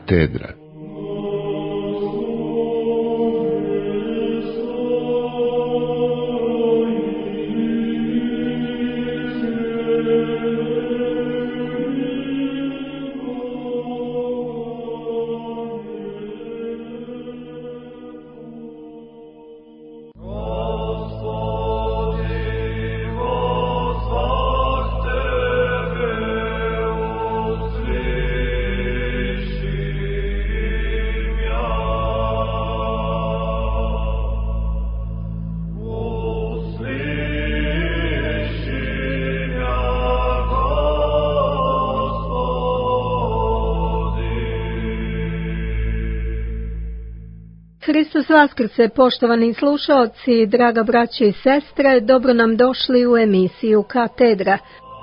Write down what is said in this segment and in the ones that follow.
katedra. Hristos vaskrse, poštovani slušaoci, draga braćo i sestre, dobro nam došli u emisiju Katedra.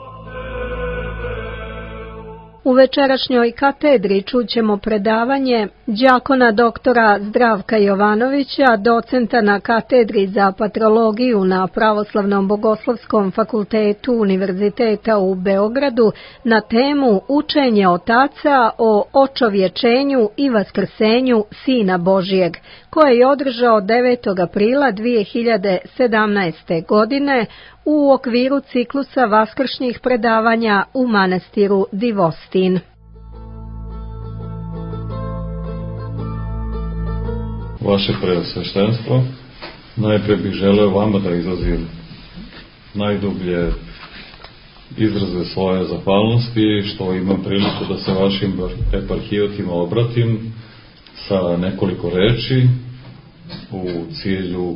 U večerašnjoj katedri čućemo predavanje đakona doktora Zdravka Jovanovića, docenta na katedri za patrologiju na Pravoslavnom bogoslovskom fakultetu Univerziteta u Beogradu na temu Učenje otaca o očovječenju i vaskrsenju Sina Božijeg, koje je održao 9. aprila 2017. godine u okviru ciklusa vaskršnjih predavanja u manastiru Divostin. Vaše preosveštenstvo, najprije bih želeo vama da izrazim najdublje izraze svoje zahvalnosti što imam priliku da se vašim eparhijotima obratim sa nekoliko reči u cilju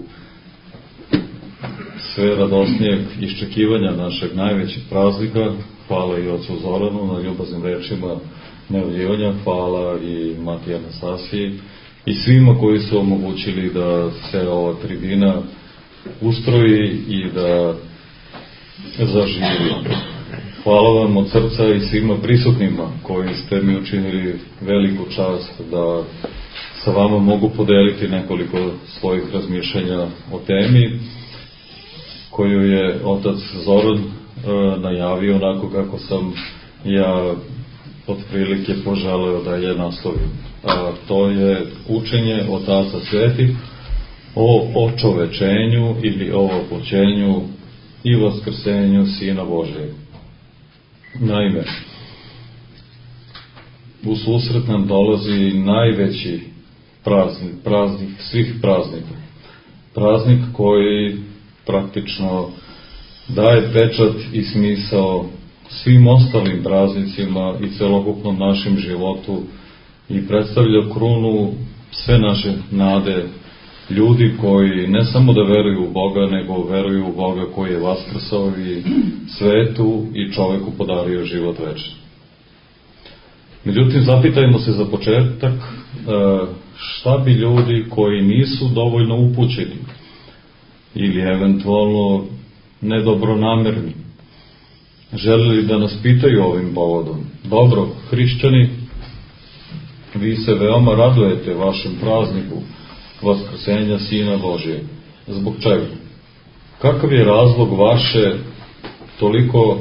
sve radosnijeg iščekivanja našeg najvećeg praznika. Hvala i ocu Zoranu na ljubaznim rečima najavljivanja, hvala i Mati Anastasiji i svima koji su omogućili da se ova tribina ustroji i da zaživi. Hvala vam od srca i svima prisutnima koji ste mi učinili veliku čast da sa vama mogu podeliti nekoliko svojih razmišljanja o temi koju je otac Zoran najavio onako kako sam ja otprilike poželeo da je naslovim. A to je učenje otaca svetih o očovečenju ili o opoćenju i vaskrsenju Sina Božijeg. Naime, u susret nam dolazi najveći praznik svih praznika. Praznik koji praktično daje pečat i smisao svim ostalim praznicima i celokupnom našem životu i predstavlja krunu sve naše nade ljudi koji ne samo da veruju u Boga, nego veruju u Boga koji je vaskrsao i svetu i čoveku podario život večni. Međutim, zapitajmo se za početak šta bi ljudi koji nisu dovoljno upućeni ili eventualno nedobronamerni želeli da nas pitaju ovim povodom. Dobro, hrišćani, vi se veoma radujete vašem prazniku vaskrsenja Sina Božijeg. Zbog čega? Kakav je razlog vaše toliko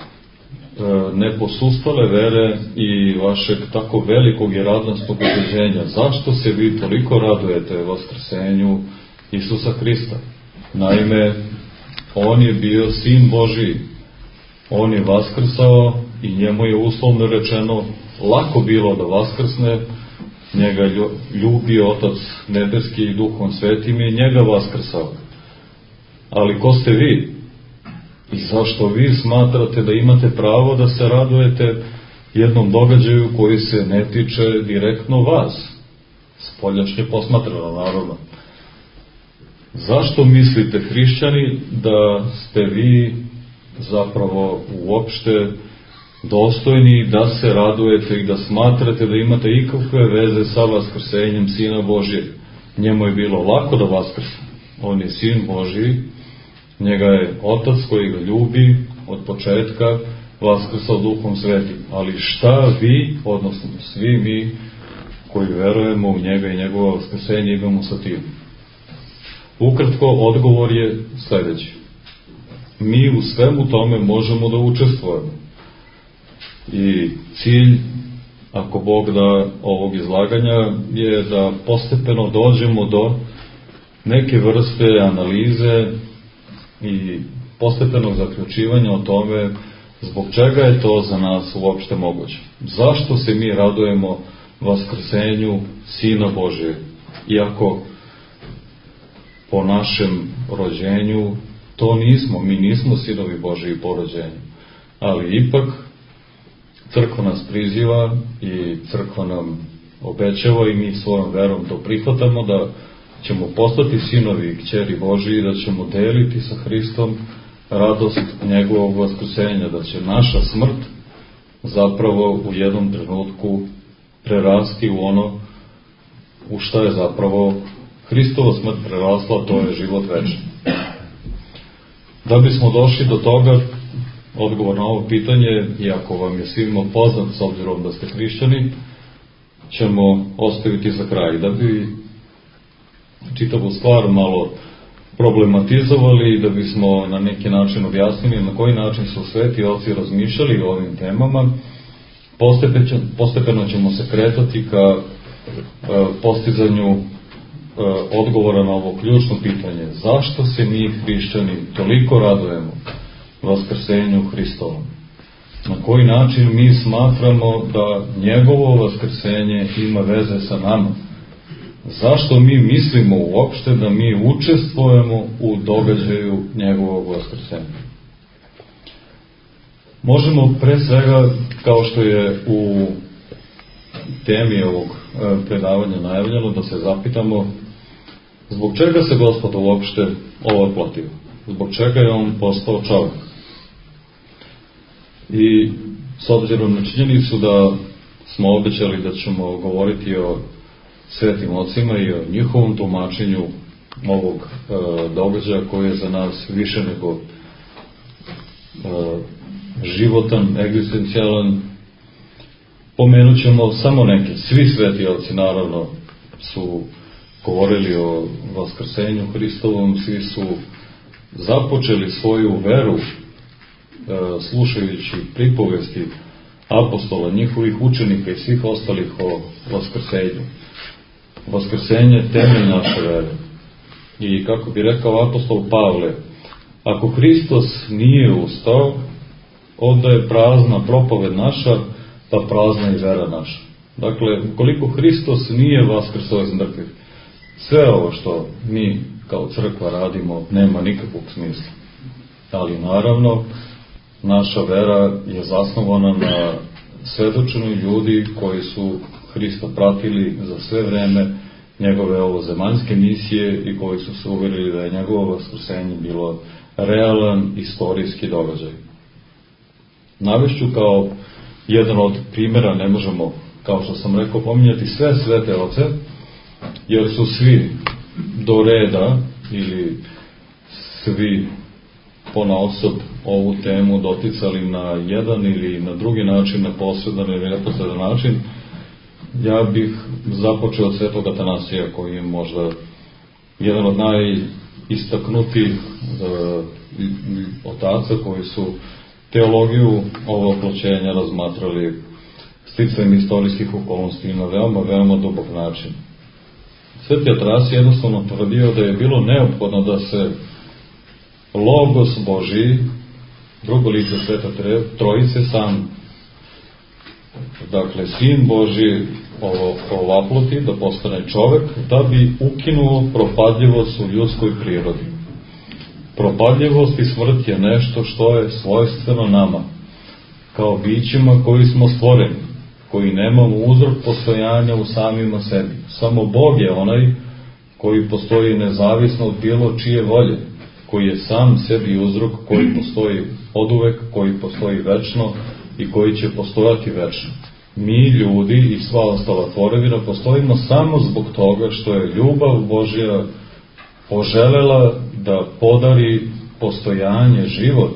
neposustale vere i vašeg tako velikog i radosnog ubeđenja? Zašto se vi toliko radujete vaskrsenju Isusa Hrista? Naime, on je bio Sin Božiji, on je vaskrsao i njemu je uslovno rečeno lako bilo da vaskrsne, njega ljubi Otac nebeski i Duhom Svetim i njega vaskrsao. Ali ko ste vi? I zašto vi smatrate da imate pravo da se radujete jednom događaju koji se ne tiče direktno vas? Spoljašnje posmatrano, naravno. Zašto mislite, hrišćani, da ste vi zapravo uopšte dostojni da se radujete i da smatrate da imate ikakve veze sa vaskrsenjem Sina Božijeg? Njemu je bilo lako da vaskrse. On je Sin Božiji, njega je Otac koji ga ljubi od početka vaskrsao Duhom Svetim. Ali šta vi, odnosno svi mi koji verujemo u njega i njegovo vaskrsenje, imamo sa tim? Ukratko, odgovor je sljedeći. Mi u svemu tome možemo da učestvujemo. I cilj ako Bog da, ovog izlaganja je da postepeno dođemo do neke vrste analize i postepenog zaključivanja o tome zbog čega je to za nas uopšte moguće. Zašto se mi radujemo vaskrsenju Sina Božijeg, iako po našem rođenju to nismo, mi nismo sinovi Božiji po rođenju, ali ipak crkva nas priziva i crkva nam obećava i mi svojom verom to prihvatamo da ćemo postati sinovi i kćeri Božiji, da ćemo deliti sa Hristom radost njegovog vaskrsenja, da će naša smrt zapravo u jednom trenutku prerasti u ono u šta je zapravo Hristova smrt prerasla, to je život večni. Da bismo došli do toga, odgovor na ovo pitanje, iako vam je svima poznat s obzirom da ste hrišćani, ćemo ostaviti za kraj. Da bi čitavu stvar malo problematizovali i da bismo na neki način objasnili na koji način su sveti oci razmišljali o ovim temama, postepeno ćemo se kretati ka postizanju odgovora na ovo ključno pitanje. Zašto se mi hrišćani toliko radujemo vaskrsenju Hristovom? Na koji način mi smatramo da njegovo vaskrsenje ima veze sa nama? Zašto mi mislimo uopšte da mi učestvujemo u događaju njegovog vaskrsenja? Možemo pre svega, kao što je u temi ovog predavanja najavljeno, da se zapitamo zbog čega se Gospod uopšte ovoplatio? Zbog čega je on postao čovjek? I s obzirom na činjenicu da smo obećali da ćemo govoriti o svetim ocima i o njihovom tumačenju ovog događaja koji je za nas više nego životan, egzistencijalan, pomenut ćemo samo neke. Svi sveti oci naravno su govorili o vaskrsenju Hristovom, svi su započeli svoju veru slušajući pripovesti apostola, njihovih učenika i svih ostalih o vaskrsenju. Vaskrsenje je temelj naše vere. I kako bi rekao apostol Pavle, ako Hristos nije ustao, onda je prazna propoved naša, pa prazna i vera naša. Dakle, ukoliko Hristos nije vaskrsao iz mrtvih, sve ovo što mi kao crkva radimo nema nikakvog smisla. Ali naravno, naša vera je zasnovana na svedočenju ljudi koji su Hrista pratili za sve vreme njegove ovozemaljske misije i koji su se uverili da je njegovo vaskrsenje bilo realan istorijski događaj. Navešću kao jedan od primjera, ne možemo, kao što sam rekao, pominjati sve svete oce, jer su svi do reda ili svi ponaosob ovu temu doticali na jedan ili na drugi način, na posredan ili neposredan način. Ja bih započeo od svetog Atanasija, koji je možda jedan od najistaknutijih otaca koji su teologiju ovog oploćenja razmatrali sticajem istorijskih okolnosti na veoma dubok način. Sveti Atanasije jednostavno tvrdio da je bilo neophodno da se Logos Božiji, drugo lice Sveta Trojice, sam, dakle Sin Božji, ovaploti, da postane čovek, da bi ukinuo propadljivost u ljudskoj prirodi. Propadljivost i smrt je nešto što je svojstveno nama, kao bićima koji smo stvoreni, koji nemamo uzrok postojanja u samima sebi. Samo Bog je onaj koji postoji nezavisno od bilo čije volje, koji je sam sebi uzrok, koji postoji oduvek, koji postoji večno i koji će postojati večno. Mi, ljudi i sva ostala tvorevina, postojimo samo zbog toga što je ljubav Božja poželela da podari postojanje, život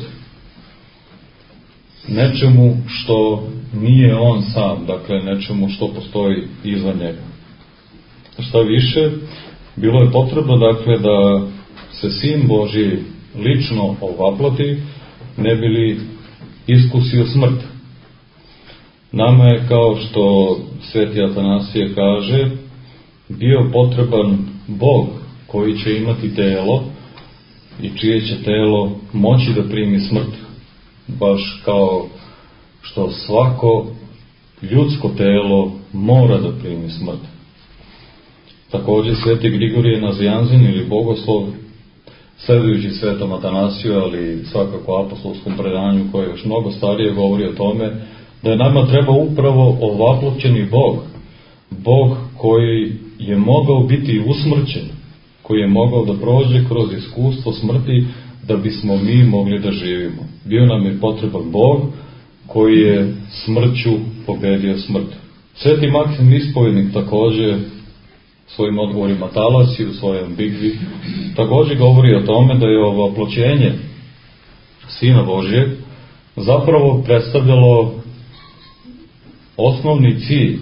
nečemu što nije on sam, dakle nečemu što postoji izvan njega. Šta više, bilo je potrebno, dakle, da se Sin Božji lično ovaploti, ne bi li iskusio smrt. Nama je, kao što sveti Atanasije kaže, bio potreban Bog koji će imati telo i čije će telo moći da primi smrt, baš kao što svako ljudsko telo mora da primi smrt. Također sveti Grigorije Nazianzin ili bogoslov, sledujući svetom Atanasiju, ali svakako apostolskom predanju koje još mnogo starije govori o tome, da je nama treba upravo ovaploćeni Bog, Bog koji je mogao biti usmrćen, koji je mogao da prođe kroz iskustvo smrti da bismo mi mogli da živimo. Bio nam je potreban Bog koji je smrću pobedio smrt. Sveti Maksim Ispovednik također svojim odgovorima Talasi u svojem Bigvi također govori o tome da je ovaploćenje Sina Božijeg zapravo predstavljalo osnovni cilj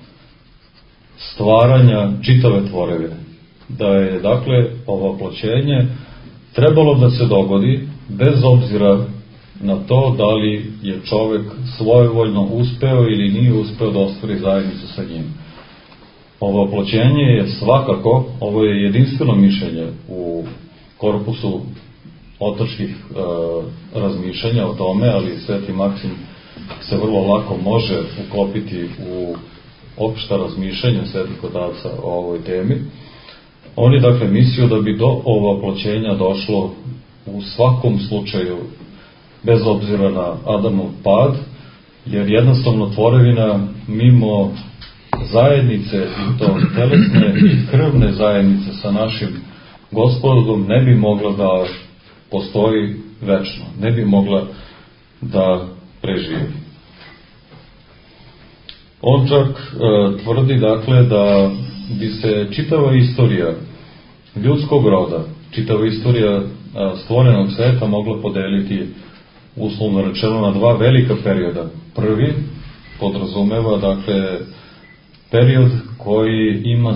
stvaranja čitave tvorevine. Da je, dakle, ovaploćenje trebalo da se dogodi bez obzira na to da li je čovjek svojevoljno uspeo ili nije uspeo da ostvari zajednicu sa njim. Ovaploćenje je svakako, ovo je jedinstveno mišljenje u korpusu otačkih razmišljanja o tome, ali sveti Maksim se vrlo lako može uklopiti u opšta razmišljanja svetih otaca o ovoj temi. On je, dakle, mislio da bi do ovaploćenja došlo u svakom slučaju bez obzira na Adamov pad, jer jednostavno tvorevina mimo zajednice, i to telesne i krvne zajednice sa našim Gospodom, ne bi mogla da postoji večno, ne bi mogla da preživi. On čak tvrdi, dakle, da bi se čitava istorija ljudskog roda, čitava istorija stvorenog sveta mogla podeliti, uslovno rečeno, na dva velika perioda. Prvi podrazumeva, dakle, period koji ima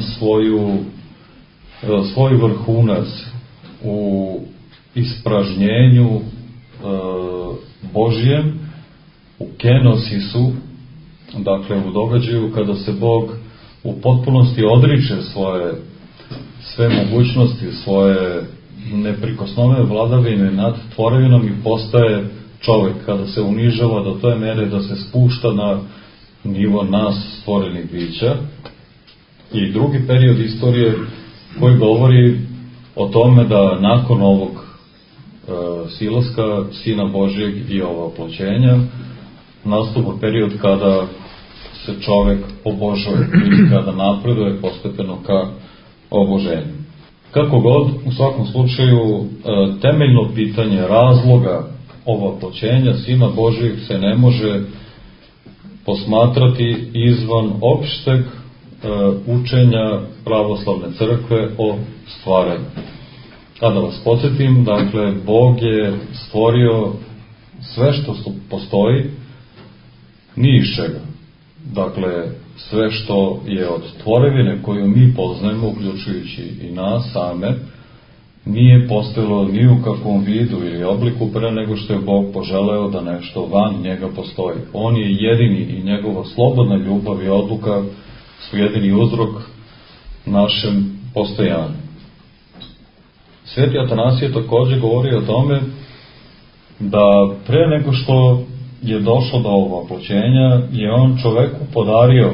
svoj vrhunac u ispražnjenju Božijem, u kenosisu, dakle u događaju kada se Bog u potpunosti odriče sve mogućnosti, svoje neprikosnovene vladavine nad tvorevinom i postaje čovjek, kada se unižava do te mere da se spušta na nivo nas stvorenih bića. I drugi period istorije koji govori o tome da nakon ovog silaska Sina Božijeg i ovaploćenja nastupa period kada se čovjek obožuje i kada napreduje postepeno ka oboženju. Kako god, u svakom slučaju, temeljno pitanje razloga ovaploćenja Sina Božijeg se ne može posmatrati izvan opšteg učenja pravoslavne crkve o stvaranju. A da vas podsjetim, dakle, Bog je stvorio sve što postoji ni iz čega. Dakle, sve što je od tvorevine koju mi poznajemo, uključujući i nas same, nije postojalo ni u kakvom vidu ili obliku pre nego što je Bog poželeo da nešto van njega postoji. On je jedini i njegova slobodna ljubav i odluka su jedini uzrok našem postojanju. Sveti Atanasije također govori o tome da pre nego što je došlo do ovaploćenja je on čoveku podario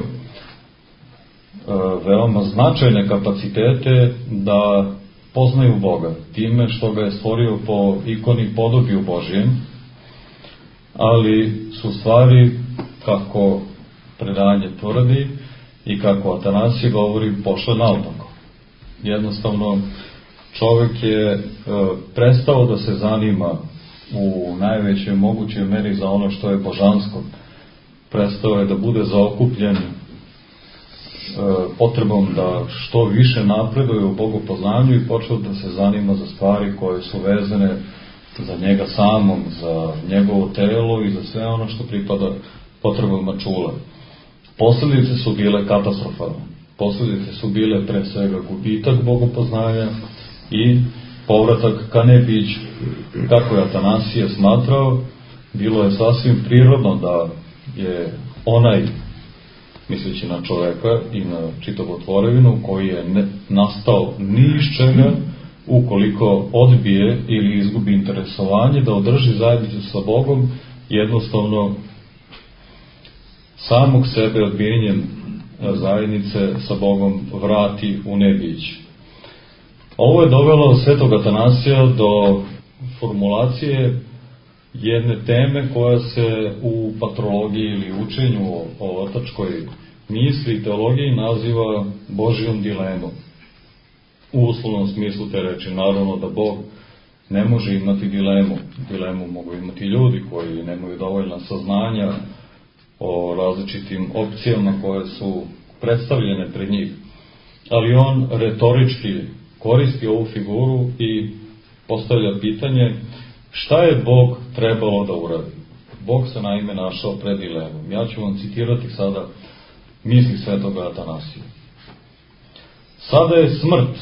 veoma značajne kapacitete da poznaju Boga, time što ga je stvorio po ikoni podobiju Božijem, ali su stvari, kako predanje tvrdi i kako Atanasije govori, pošle naopako. Jednostavno, čovjek je prestao da se zanima u najvećoj mogućoj meri za ono što je božansko. Prestao je da bude zaokupljen potrebom da što više napreduje u bogopoznanju i počeo da se zanima za stvari koje su vezane za njega samom, za njegovo telo i za sve ono što pripada potrebama čula. Posljedice su bile katastrofalne. Posljedice su bile pre svega gubitak bogopoznanja i povratak ka nebiću. Kako je Atanasije smatrao, bilo je sasvim prirodno da je onaj, misleći na čoveka i na čitavu tvorevinu, koji je nastao ni iz čega, ukoliko odbije ili izgubi interesovanje da održi zajednicu sa Bogom, jednostavno samog sebe odbijenjem zajednice sa Bogom vrati u nebić. Ovo je dovelo svetog Atanasija do formulacije jedne teme koja se u patrologiji ili učenju o ortačkoj misli i teologiji naziva Božjom dilemom. U uslovnom smislu te reči, naravno da Bog ne može imati dilemu. Dilemu mogu imati ljudi koji nemaju dovoljna saznanja o različitim opcijama koje su predstavljene pred njih. Ali on retorički koristi ovu figuru i postavlja pitanje šta je Bog trebalo da uradi. Bog se naime našao pred dilemom. Ja ću vam citirati sada misli svetoga Atanasija. Sada je smrt.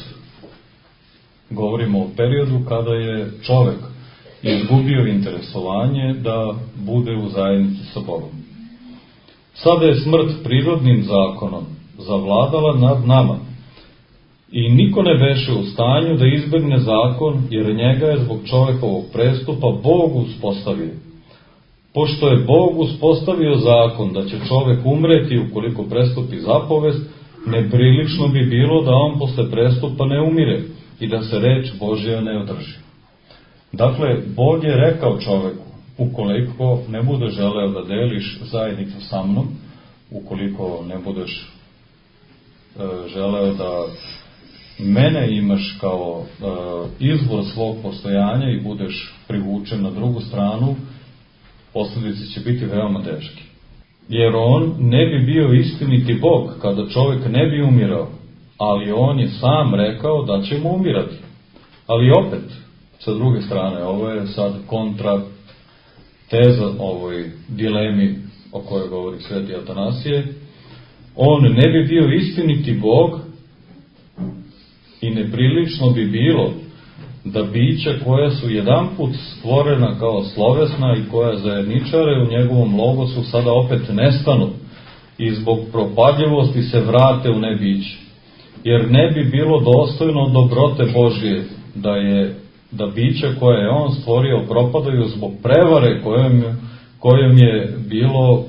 Govorimo o periodu kada je čovek izgubio interesovanje da bude u zajednici sa Bogom. Sada je smrt prirodnim zakonom zavladala nad nama i niko ne beše u stanju da izbegne zakon, jer njega je zbog čovekovog prestupa Bog uspostavio. Pošto je Bog uspostavio zakon da će čovek umreti ukoliko prestupi zapovest, neprilično bi bilo da on posle prestupa ne umire i da se reč Božja ne održi. Dakle, Bog je rekao čoveku, ukoliko ne budeš želeo da deliš zajednicu sa mnom, ukoliko ne budeš želeo da mene imaš kao izvor svog postojanja i budeš privučen na drugu stranu, posljedice će biti veoma teške. Jer on ne bi bio istiniti Bog kada čovjek ne bi umirao, ali on je sam rekao da će mu umirati. Ali opet, sa druge strane, ovo je sad kontra teza ovoj dilemi o kojoj govori sveti Atanasije. On ne bi bio istiniti Bog i neprilično bi bilo da bića koja su jedanput stvorena kao slovesna i koja zajedničare u njegovom logosu sada opet nestanu i zbog propadljivosti se vrate u nebiće. Jer ne bi bilo dostojno dobrote Božije da bića koje je on stvorio propadaju zbog prevare kojom je bilo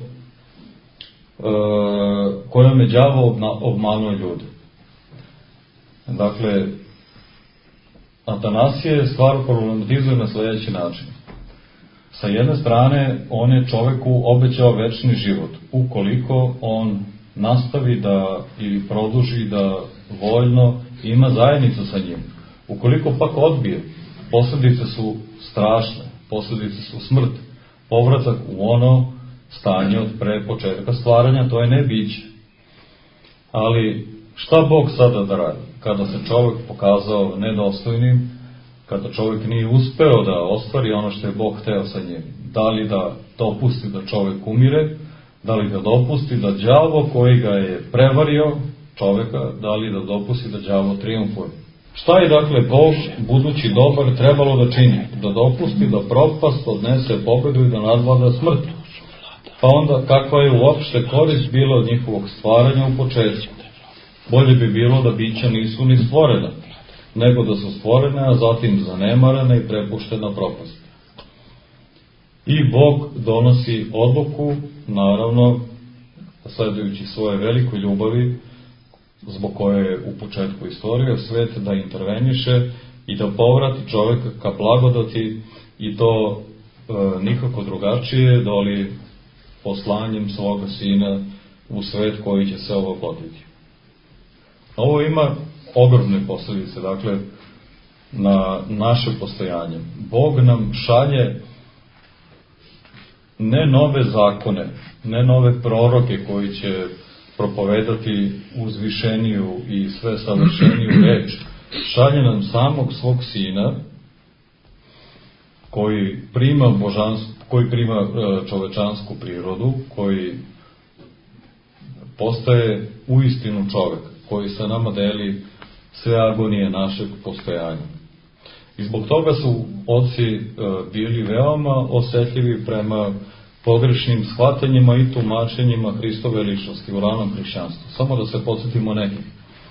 kojom je đavo obmanuo ljude. Dakle, Atanasije stvar problematizuje na sljedeći način. Sa jedne strane, on je čoveku obećao večni život, ukoliko on nastavi da ili produži da voljno ima zajednicu sa njim. Ukoliko pak odbije, posljedice su strašne, posljedice su smrt, povratak u ono stanje od pre početka stvaranja, to je nebiće. Ali šta Bog sada da radi? Kada se čovjek pokazao nedostojnim, kada čovjek nije uspeo da ostvari ono što je Bog hteo sa njim, da li da dopusti da čovjek umire, da li da dopusti da đavo koji ga je prevario čovjeka, da li da dopusti da đavo triumfuje. Šta je dakle Bog, budući dobar, trebalo da čini? Da dopusti da propast odnese pobedu i da nadvlada smrt. Pa onda kakva je uopšte korist bila od njihovog stvaranja u početku? Bolje bi bilo da bića nisu ni stvorena, nego da su stvorene, a zatim zanemarene i prepuštena propast. I Bog donosi odluku, naravno, sledujući svoje velikoj ljubavi, zbog koje je u početku stvorio svet, da interveniše i da povrati čoveka ka blagodati, i to nikako drugačije doli poslanjem svoga sina u svet koji će se ovoplotiti. Ovo ima ogromne posljedice, dakle, na naše postojanje. Bog nam šalje ne nove zakone, ne nove proroke koji će propovedati uzvišeniju i sve savršeniju reč. Šalje nam samog svog sina koji prima čovečansku prirodu, koji postaje uistinu čovek, koji sa nama deli sve agonije našeg postojanja. I zbog toga su oci bili veoma osetljivi prema pogrešnim shvatanjima i tumačenjima Hristove ličnosti u ranom hrišćanstvu. Samo da se podsjetimo nekih.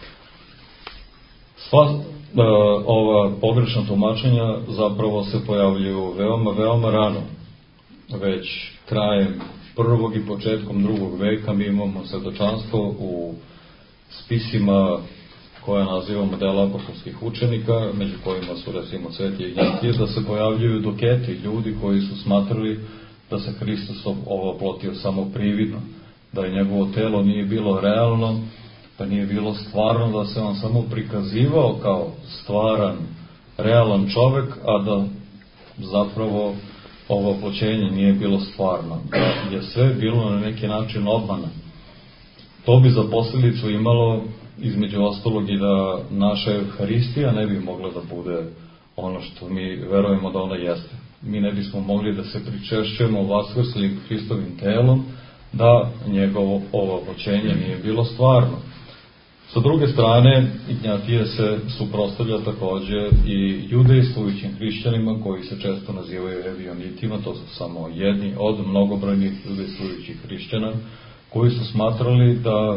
Sva ova pogrešna tumačenja zapravo se pojavljuju veoma rano. Već krajem prvog i početkom drugog veka mi imamo svedočanstvo u spisima koja nazivamo dela apostolskih učenika, među kojima su recimo Sveti Ignatije, da se pojavljuju doketi, ljudi koji su smatrali da se Hristos ovoplotio samo prividno, da je njegovo telo nije bilo realno, da nije bilo stvarno, da se on samo prikazivao kao stvaran, realan čovek, a da zapravo ovo oploćenje nije bilo stvarno, da je sve bilo na neki način obmana. To bi za posljedicu imalo, između ostalog, i da naša Evharistija ne bi mogla da bude ono što mi verujemo da ona jeste. Mi ne bismo mogli da se pričešćujemo vaskrslim Hristovim telom, da njegovo ovo oploćenje nije bilo stvarno. Sa druge strane, Ignatije se suprotstavlja takođe i judejstvujućim hrišćanima koji se često nazivaju evionitima, to su samo jedni od mnogobrojnih judejstvujućih hrišćana, koji su smatrali da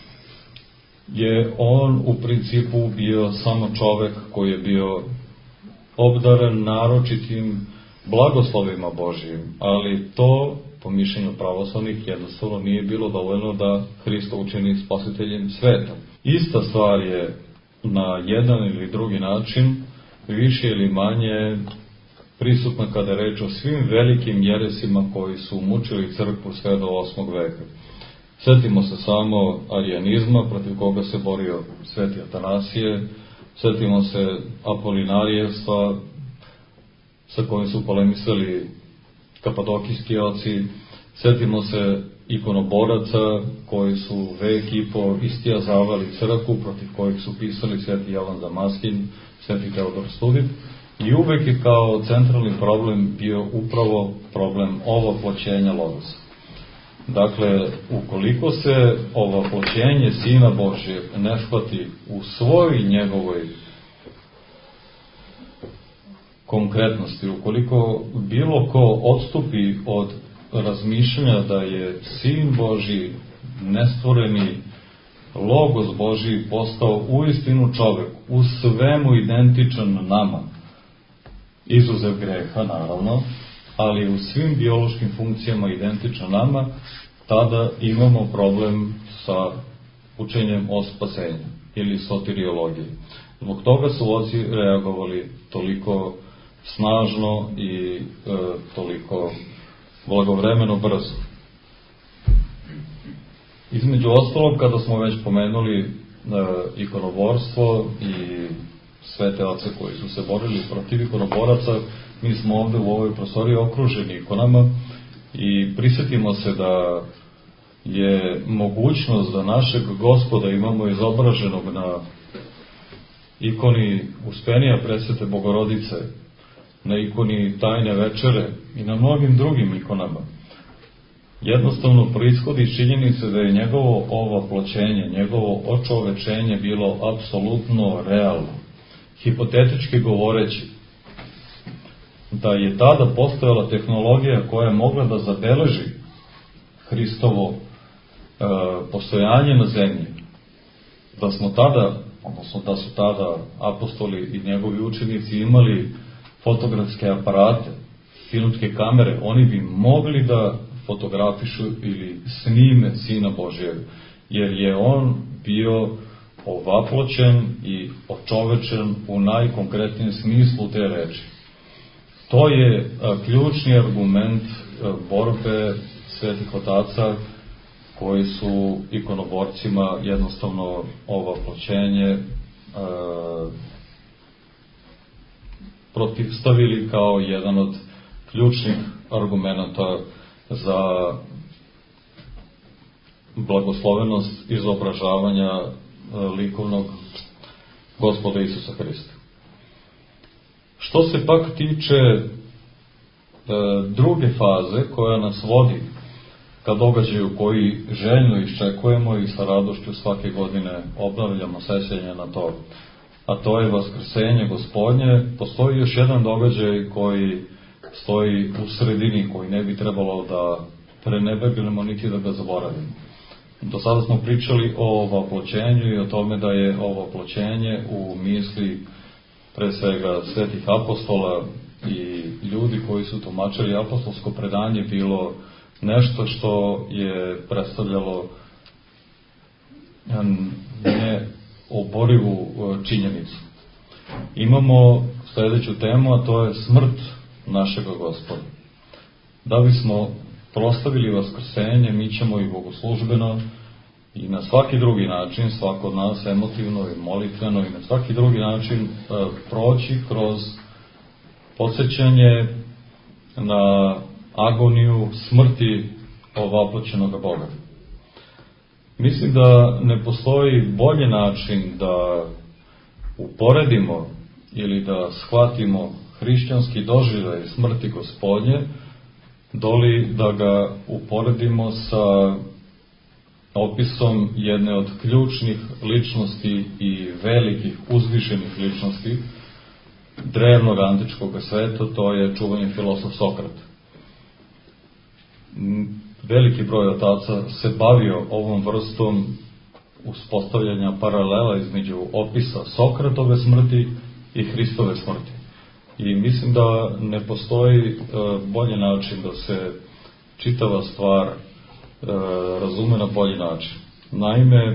je on u principu bio samo čovek koji je bio obdaren naročitim blagoslovima Božijim, ali to, po mišljenju pravoslavnih, jednostavno nije bilo dovoljno da Hrista učini spasiteljem sveta. Ista stvar je na jedan ili drugi način, više ili manje prisutna kada je reč o svim velikim jeresima koji su mučili crkvu sve do 8. veka. Sjetimo se samo arijanizma, protiv koga se borio Sveti Atanasije, sjetimo se apolinarijevstva, sa kojim su polemisali kapadokijski oci, sjetimo se ikonoboraca koji su vek i po istijazavali crkvu, protiv kojih su pisali Sveti Jovan Damaskin, Sveti Teodor Studit, i uvek je kao centralni problem bio upravo problem ovoploćenja logosa. Dakle, ukoliko se ovoploćenje Sina Božijeg ne shvati u svoj njegovoj konkretnosti, ukoliko bilo ko odstupi od razmišljanja da je Sin Božji, nestvoreni Logos Božji, postao uistinu čovek, u svemu identičan nama, izuzev greha naravno, ali u svim biološkim funkcijama identičan nama, tada imamo problem sa učenjem o spasenju ili soteriologiji. Zbog toga su oci reagovali toliko snažno i toliko blagovremeno brzo. Između ostalog, kada smo već pomenuli ikonoborstvo i sve te oce koji su se borili protiv ikonoboraca, mi smo ovde u ovoj prostoriji okruženi ikonama i prisjetimo se da je mogućnost da našeg Gospoda imamo izobraženog na ikoni Uspenija Presvete Bogorodice, na ikoni Tajne večere i na mnogim drugim ikonama. Jednostavno proizhodi iz činjenice da je njegovo ovoploćenje, njegovo očovečenje bilo apsolutno realno. Hipotetički govoreći, da je tada postojala tehnologija koja je mogla da zabeleži Hristovo postojanje na zemlji, da smo tada, odnosno da su tada apostoli i njegovi učenici imali fotografske aparate, filmske kamere, oni bi mogli da fotografišu ili snime Sina Božijeg, jer je on bio ovaploćen i očovečen u najkonkretnijem smislu te reči. To je ključni argument borbe svetih otaca koji su ikonoborcima jednostavno ovaploćenje protivstavili kao jedan od ključnih argumenta za blagoslovenost izobražavanja likovnog Gospoda Isusa Hrista. Što se pak tiče druge faze koja nas vodi ka događaju koji željno iščekujemo i sa radošću svake godine obnavljamo sećanje na to, a to je Vaskrsenje Gospodnje, postoji još jedan događaj koji stoji u sredini, koji ne bi trebalo da prenebegnemo niti da ga zaboravimo. Do sada smo pričali o ovoploćenju i o tome da je ovoploćenje u misli pre svega svetih apostola i ljudi koji su tumačili apostolsko predanje bilo nešto što je predstavljalo neoborivu činjenicu. Imamo sledeću temu, a to je smrt našega Gospoda. Da bismo proslavili vaskrsenje, mi ćemo i bogoslužbeno i na svaki drugi način, svako od nas emotivno i molitveno i na svaki drugi način proći kroz podsjećanje na agoniju smrti ovaploćenog Boga. Mislim da ne postoji bolji način da uporedimo ili da shvatimo hrišćanski doživljaj smrti Gospodnje, doli da ga uporedimo sa opisom jedne od ključnih ličnosti i velikih uzvišenih ličnosti drevnog antičkog sveta, to je čuveni filosof Sokrat. Veliki broj otaca se bavio ovom vrstom uspostavljanja paralela između opisa Sokratove smrti i Hristove smrti. I mislim da ne postoji bolji način da se čitava stvar razume na bolji način. Naime,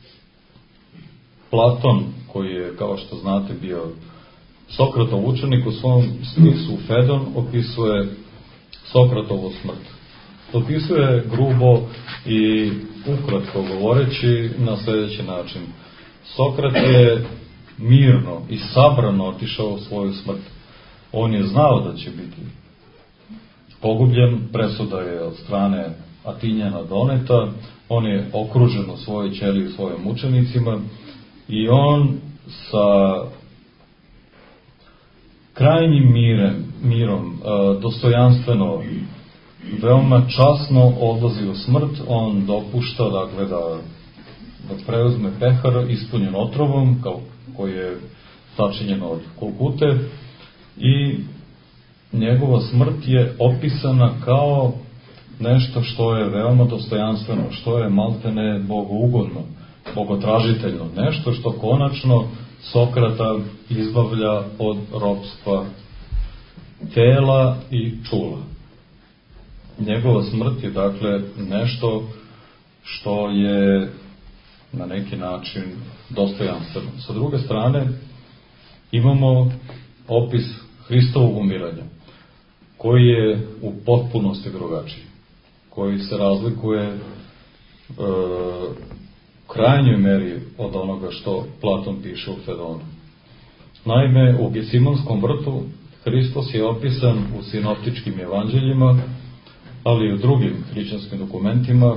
Platon, koji je, kao što znate, bio Sokratov učenik, u svom spisu Fedon opisuje Sokratovu smrt. Opisuje grubo i ukratko govoreći na sljedeći način. Sokrat je mirno i sabrano otišao u svoju smrt. On je znao da će biti pogubljen, presuda je od strane Atinjana doneta, on je okružen u svojoj ćeliji svojim mučenicima i on sa krajnjim mirom, dostojanstveno, veoma časno odlazi u smrt. On dopušta, dakle, da preuzme pehar ispunjen otrovom, koji je sačinjen od kulkute, i njegova smrt je opisana kao nešto što je veoma dostojanstveno, što je maltene bogougodno, bogotražiteljno, nešto što konačno Sokrata izbavlja od ropstva tela i čula. Njegova smrt je, dakle, nešto što je na neki način dostojanstveno. Sa druge strane, imamo opis Hristovog umiranja, koji je u potpunosti drugačiji, koji se razlikuje u krajnjoj meri od onoga što Platon piše u Fedonu. Naime, u Gesimonskom vrtu Hristos je opisan u sinoptičkim evanđeljima, ali i u drugim hrišćanskim dokumentima,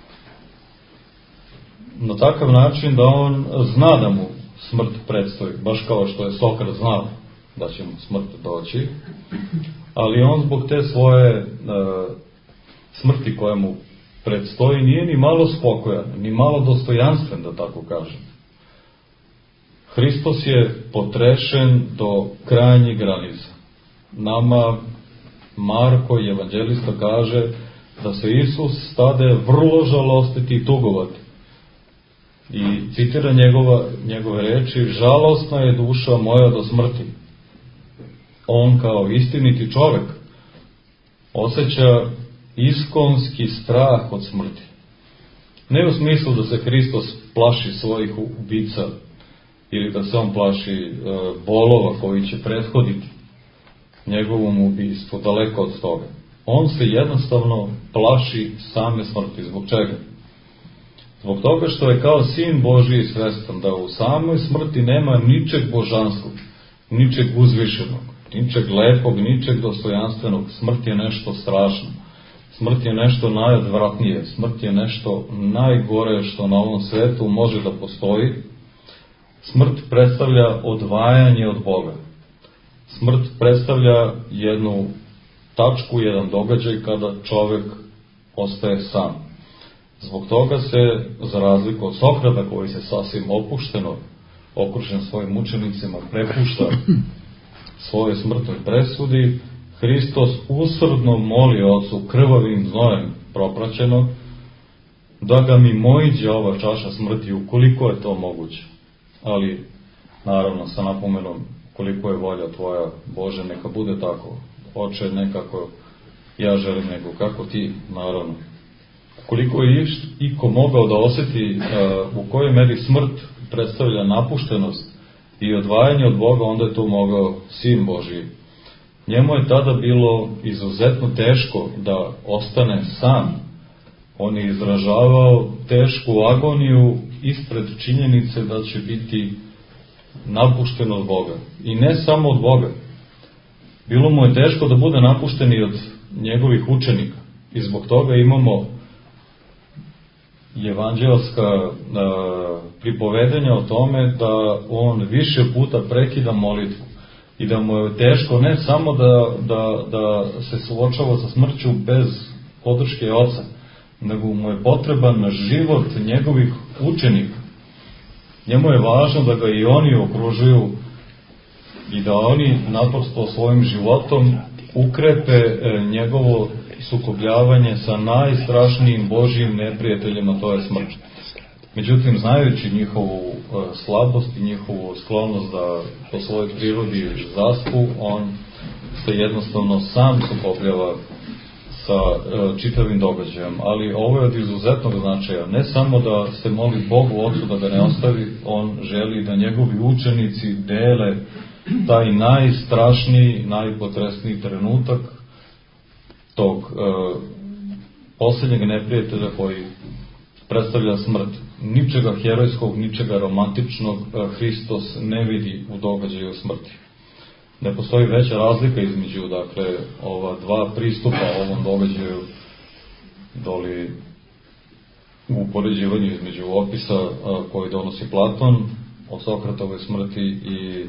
na takav način da on zna da mu smrt predstoji, baš kao što je Sokrat znao da će mu smrt doći, ali on zbog te svoje smrti koja mu predstoji nije ni malo spokojan, ni malo dostojanstven, da tako kažem. Hristos je potrešen do krajnjih granica. Nama Marko, evanđelista, kaže da se Isus stade vrlo žalostiti i tugovati. I citira njegove reči: žalostna je duša moja do smrti. On kao istiniti čovek osjeća iskonski strah od smrti. Ne u smislu da se Hristos plaši svojih ubica ili da se on plaši bolova koji će prethoditi njegovom ubistvu, daleko od toga. On se jednostavno plaši same smrti. Zbog čega? Zbog toga što je kao sin Božiji svestan da u samoj smrti nema ničeg božanskog, ničeg uzvišenog, ničeg lepog, ničeg dostojanstvenog. Smrt je nešto strašno. Smrt je nešto najodvratnije. Smrt je nešto najgore što na ovom svetu može da postoji. Smrt predstavlja odvajanje od Boga. Smrt predstavlja jednu tačku, jedan događaj kada čovek ostaje sam. Zbog toga se, za razliku od Sokrata, koji se sasvim opušteno, okružen svojim mučenicima, prepušta svoje smrtnoj presudi, Hristos usrdno moli Ocu, krvavim znojem propraćeno, da ga mi moiđe ova čaša smrti, ukoliko je to moguće. Ali, naravno, sa napomenom, koliko je volja Tvoja, Bože, neka bude tako. Oče, nekako ja želim, nego kako Ti, naravno. Koliko je iko mogao da osjeti u kojoj meri smrt predstavlja napuštenost i odvajanje od Boga, onda je to mogao Sin Božji. Njemu je tada bilo izuzetno teško da ostane sam. On je izražavao tešku agoniju ispred činjenice da će biti napušten od Boga. I ne samo od Boga. Bilo mu je teško da bude napušten i od njegovih učenika. I zbog toga imamo evanđelska pripovedenja o tome da on više puta prekida molitvu i da mu je teško ne samo da se suočava sa smrću bez podrške Oca, nego mu je potreban život njegovih učenika. Njemu je važno da ga i oni okružuju i da oni naprosto svojim životom ukrepe njegovo sukobljavanje sa najstrašnijim Božjim neprijateljima, to je smrt. Međutim, znajući njihovu slabost i njihovu sklonost da po svojoj prirodi zaspu, on se jednostavno sam sukobljava sa čitavim događajem. Ali ovo je od izuzetnog značaja. Ne samo da se moli Bogu Ocu da ga ne ostavi, on želi da njegovi učenici dele taj najstrašniji, najpotresniji trenutak tog posljednjeg neprijatelja koji predstavlja smrt. Ničega herojskog, ničega romantičnog Hristos ne vidi u događaju smrti. Ne postoji veća razlika između, dakle, ova dva pristupa ovom događaju, doli u poređivanju između opisa koji donosi Platon o Sokratove smrti i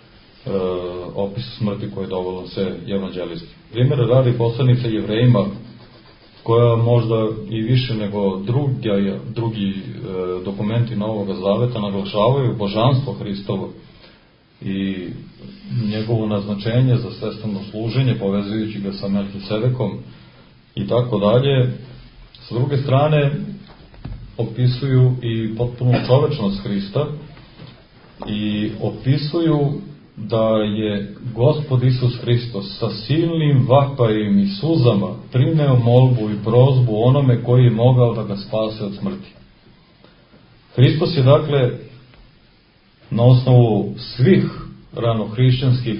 opis smrti koje donose evanđelisti. Primjer radi poslanica Jevrejima, koja možda i više nego drugi dokumenti Novog Zaveta naglašavaju božanstvo Hristovo i njegovo naznačenje za svestrano služenje, povezujući ga sa Melkisedekom i tako dalje. S druge strane, opisuju i potpunu čovečnost Hrista i opisuju da je Gospod Isus Hristos sa silnim vapajem i suzama prineo molbu i prozbu onome koji je mogao da ga spase od smrti. Hristos je, dakle, na osnovu svih ranohrišćanskih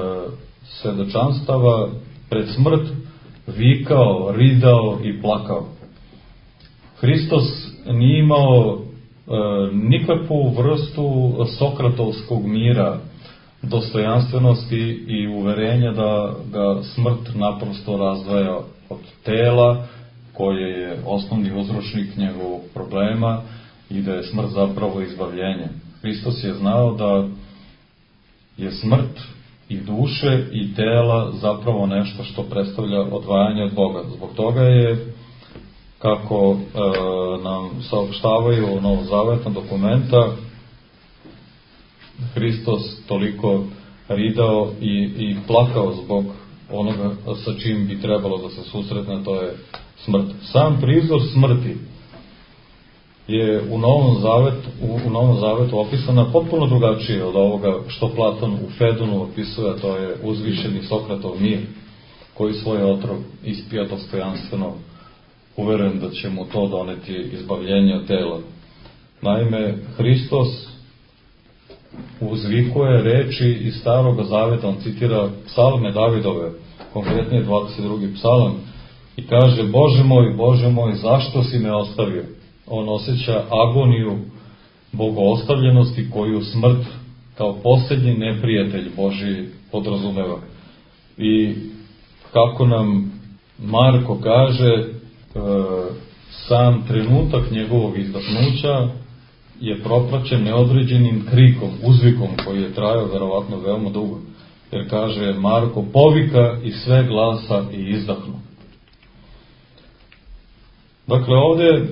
svedočanstava pred smrt vikao, ridao i plakao. Hristos nije imao nikakvu vrstu sokratovskog mira, dostojanstvenosti i uverenja da ga smrt naprosto razdvaja od tela, koje je osnovni uzročnik njegovog problema i da je smrt zapravo izbavljenje. Hristos je znao da je smrt i duše i tela zapravo nešto što predstavlja odvajanje od Boga. Zbog toga je, kako nam saopštavaju novozavetna dokumenta, Hristos toliko ridao i plakao zbog onoga sa čim bi trebalo da se susretne, to je smrt. Sam prizor smrti je u Novom Zavetu opisana potpuno drugačije od ovoga što Platon u Fedonu opisuje, to je uzvišeni Sokratov mir, koji svoj otrov ispija dostojanstveno, uveren da će mu to doneti izbavljenje od tela. Naime, Hristos uzvikuje reči iz Starog Zaveta, on citira psalme Davidove, konkretnije 22. psalam, i kaže: Bože moj, zašto si me ostavio? On osjeća agoniju bogoostavljenosti koju smrt kao posljednji neprijatelj Božji podrazumeva. I kako nam Marko kaže, sam trenutak njegovog izdahnuća je propraćen neodređenim krikom, uzvikom koji je trajao verovatno veoma dugo. Jer kaže Marko, povika i sve glasa i izdahnu. Dakle, ovdje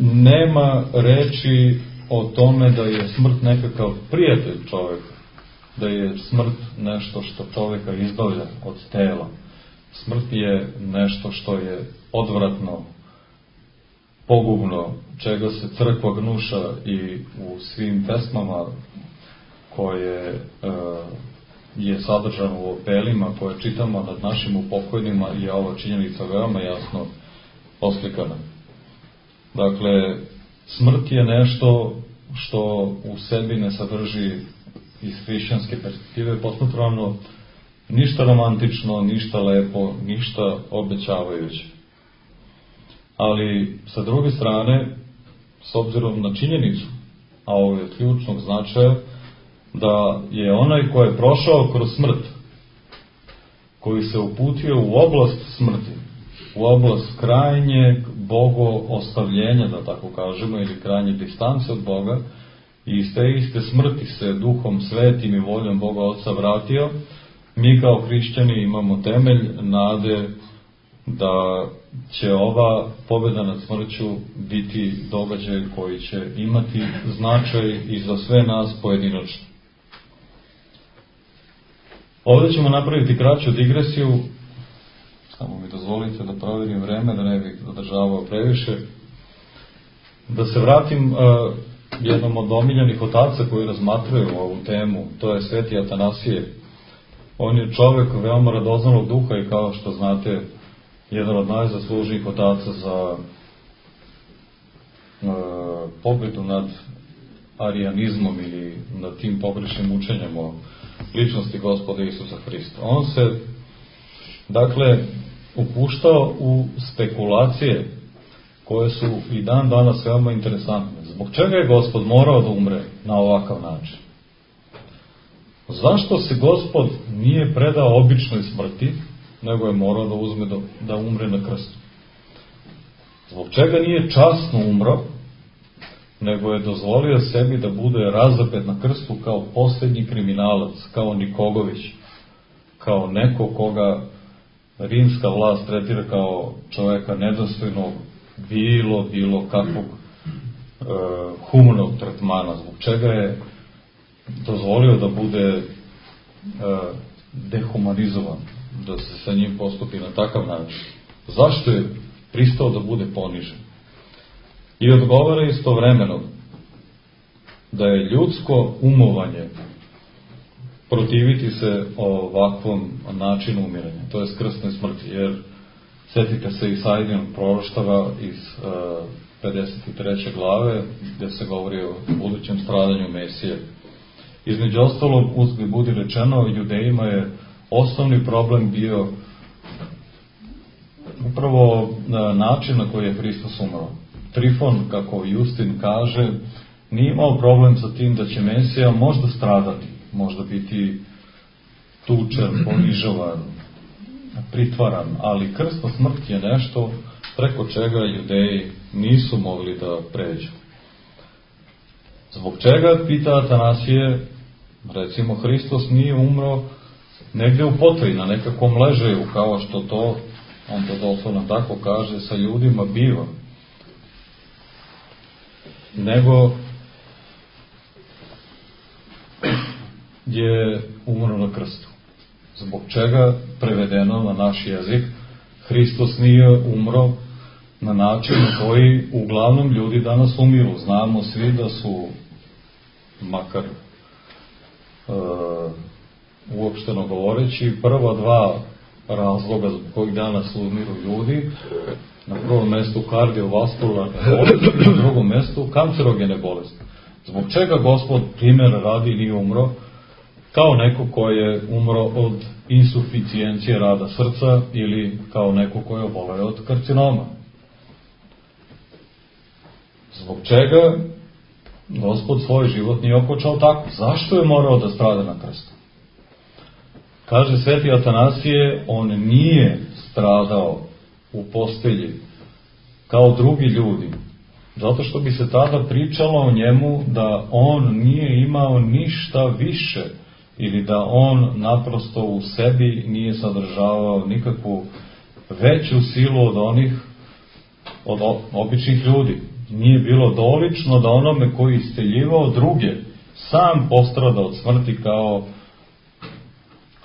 nema reči o tome da je smrt nekakav prijatelj čoveka. da je smrt nešto što čovjeka izbavlja od tela. Smrt je nešto što je odvratno, pogubno, čega se crkva gnuša i u svim pesmama koje je sadržano u apelima koje čitamo nad našim upokojnima je ova činjenica veoma jasno oslikana. Dakle, smrt je nešto što u sebi ne sadrži iz hrišćanske perspektive posmatrano ništa romantično, ništa lepo, ništa obećavajuće. Ali, sa druge strane, s obzirom na činjenicu, a ovo je od ključnog značaja, da je onaj ko je prošao kroz smrt, koji se uputio u oblast smrti, u oblast krajnjeg bogoostavljenja, da tako kažemo, ili krajnje distance od Boga, i iz te iste smrti se duhom svetim i voljom Boga Oca vratio, mi kao hrišćani imamo temelj nade da će ova pobjeda nad smrću biti događaj koji će imati značaj i za sve nas pojedinačno. Ovdje ćemo napraviti kraću digresiju, samo mi dozvolite da provjerim vreme, da ne bih zadržavao previše, da se vratim jednom od omiljenih otaca koji razmatraju ovu temu, to je Sveti Atanasije. On je čovjek veoma radoznalog duha i kao što znate, jedan od najzaslužnijih otaca za pobjedu nad arijanizmom ili nad tim pogrešnim učenjem o ličnosti Gospoda Isusa Hrista. On se, dakle, upuštao u spekulacije koje su i dan danas veoma interesantne. Zbog čega je Gospod morao da umre na ovakav način? Zašto se Gospod nije predao običnoj smrti, nego je morao da umre na krstu? Zbog čega nije časno umro, nego je dozvolio sebi da bude razapet na krstu kao posljednji kriminalac, kao Nikogović, kao neko koga rimska vlast tretira kao čovjeka nedostojnog bilo kakvog humanog tretmana? Zbog čega je dozvolio da bude dehumanizovan, da se sa njim postupi na takav način? Zašto je pristao da bude ponižen? I odgovara istovremeno da je ljudsko umovanje protiviti se ovakvom načinu umiranja, to je krsnoj smrti, jer sjetite se Isaijinog proroštava iz 53. glave, gdje se govori o budućem stradanju Mesije. Između ostalog, uzgled budi rečeno, Judejima je osnovni problem bio upravo način na koji je Hristos umro. Trifon, kako Justin kaže, nije imao problem sa tim da će Mesija možda stradati, možda biti tučen, ponižovan, pritvaran, ali krstna smrt je nešto preko čega Judeji nisu mogli da pređu. Zbog čega, pita Atanasije, recimo Hristos nije umro negdje u potaji, na nekakvom ležaju, kao što to, on to doslovno tako kaže, sa ljudima biva, nego je umro na krstu. Zbog čega, prevedeno na naš jezik, Hristos nije umro na način na koji uglavnom ljudi danas umiru. Znamo svi da su, makar uopšteno govoreći, prva dva razloga zbog kojih danas umiru ljudi, na prvom mjestu kardiovaskularne bolesti, na drugom mjestu kancerogene bolesti. Zbog čega Gospod, primjer radi, nije umro kao neko ko je umro od insuficijencije rada srca ili kao neko ko je oboleo od karcinoma? Zbog čega Gospod svoj život nije okončao tako? Zašto je morao da strada na krstu? Kaže Sveti Atanasije, on nije stradao u postelji kao drugi ljudi, zato što bi se tada pričalo o njemu da on nije imao ništa više ili da on naprosto u sebi nije sadržavao nikakvu veću silu od običnih ljudi. Nije bilo dolično da onome koji isteljivao druge sam postrada od smrti kao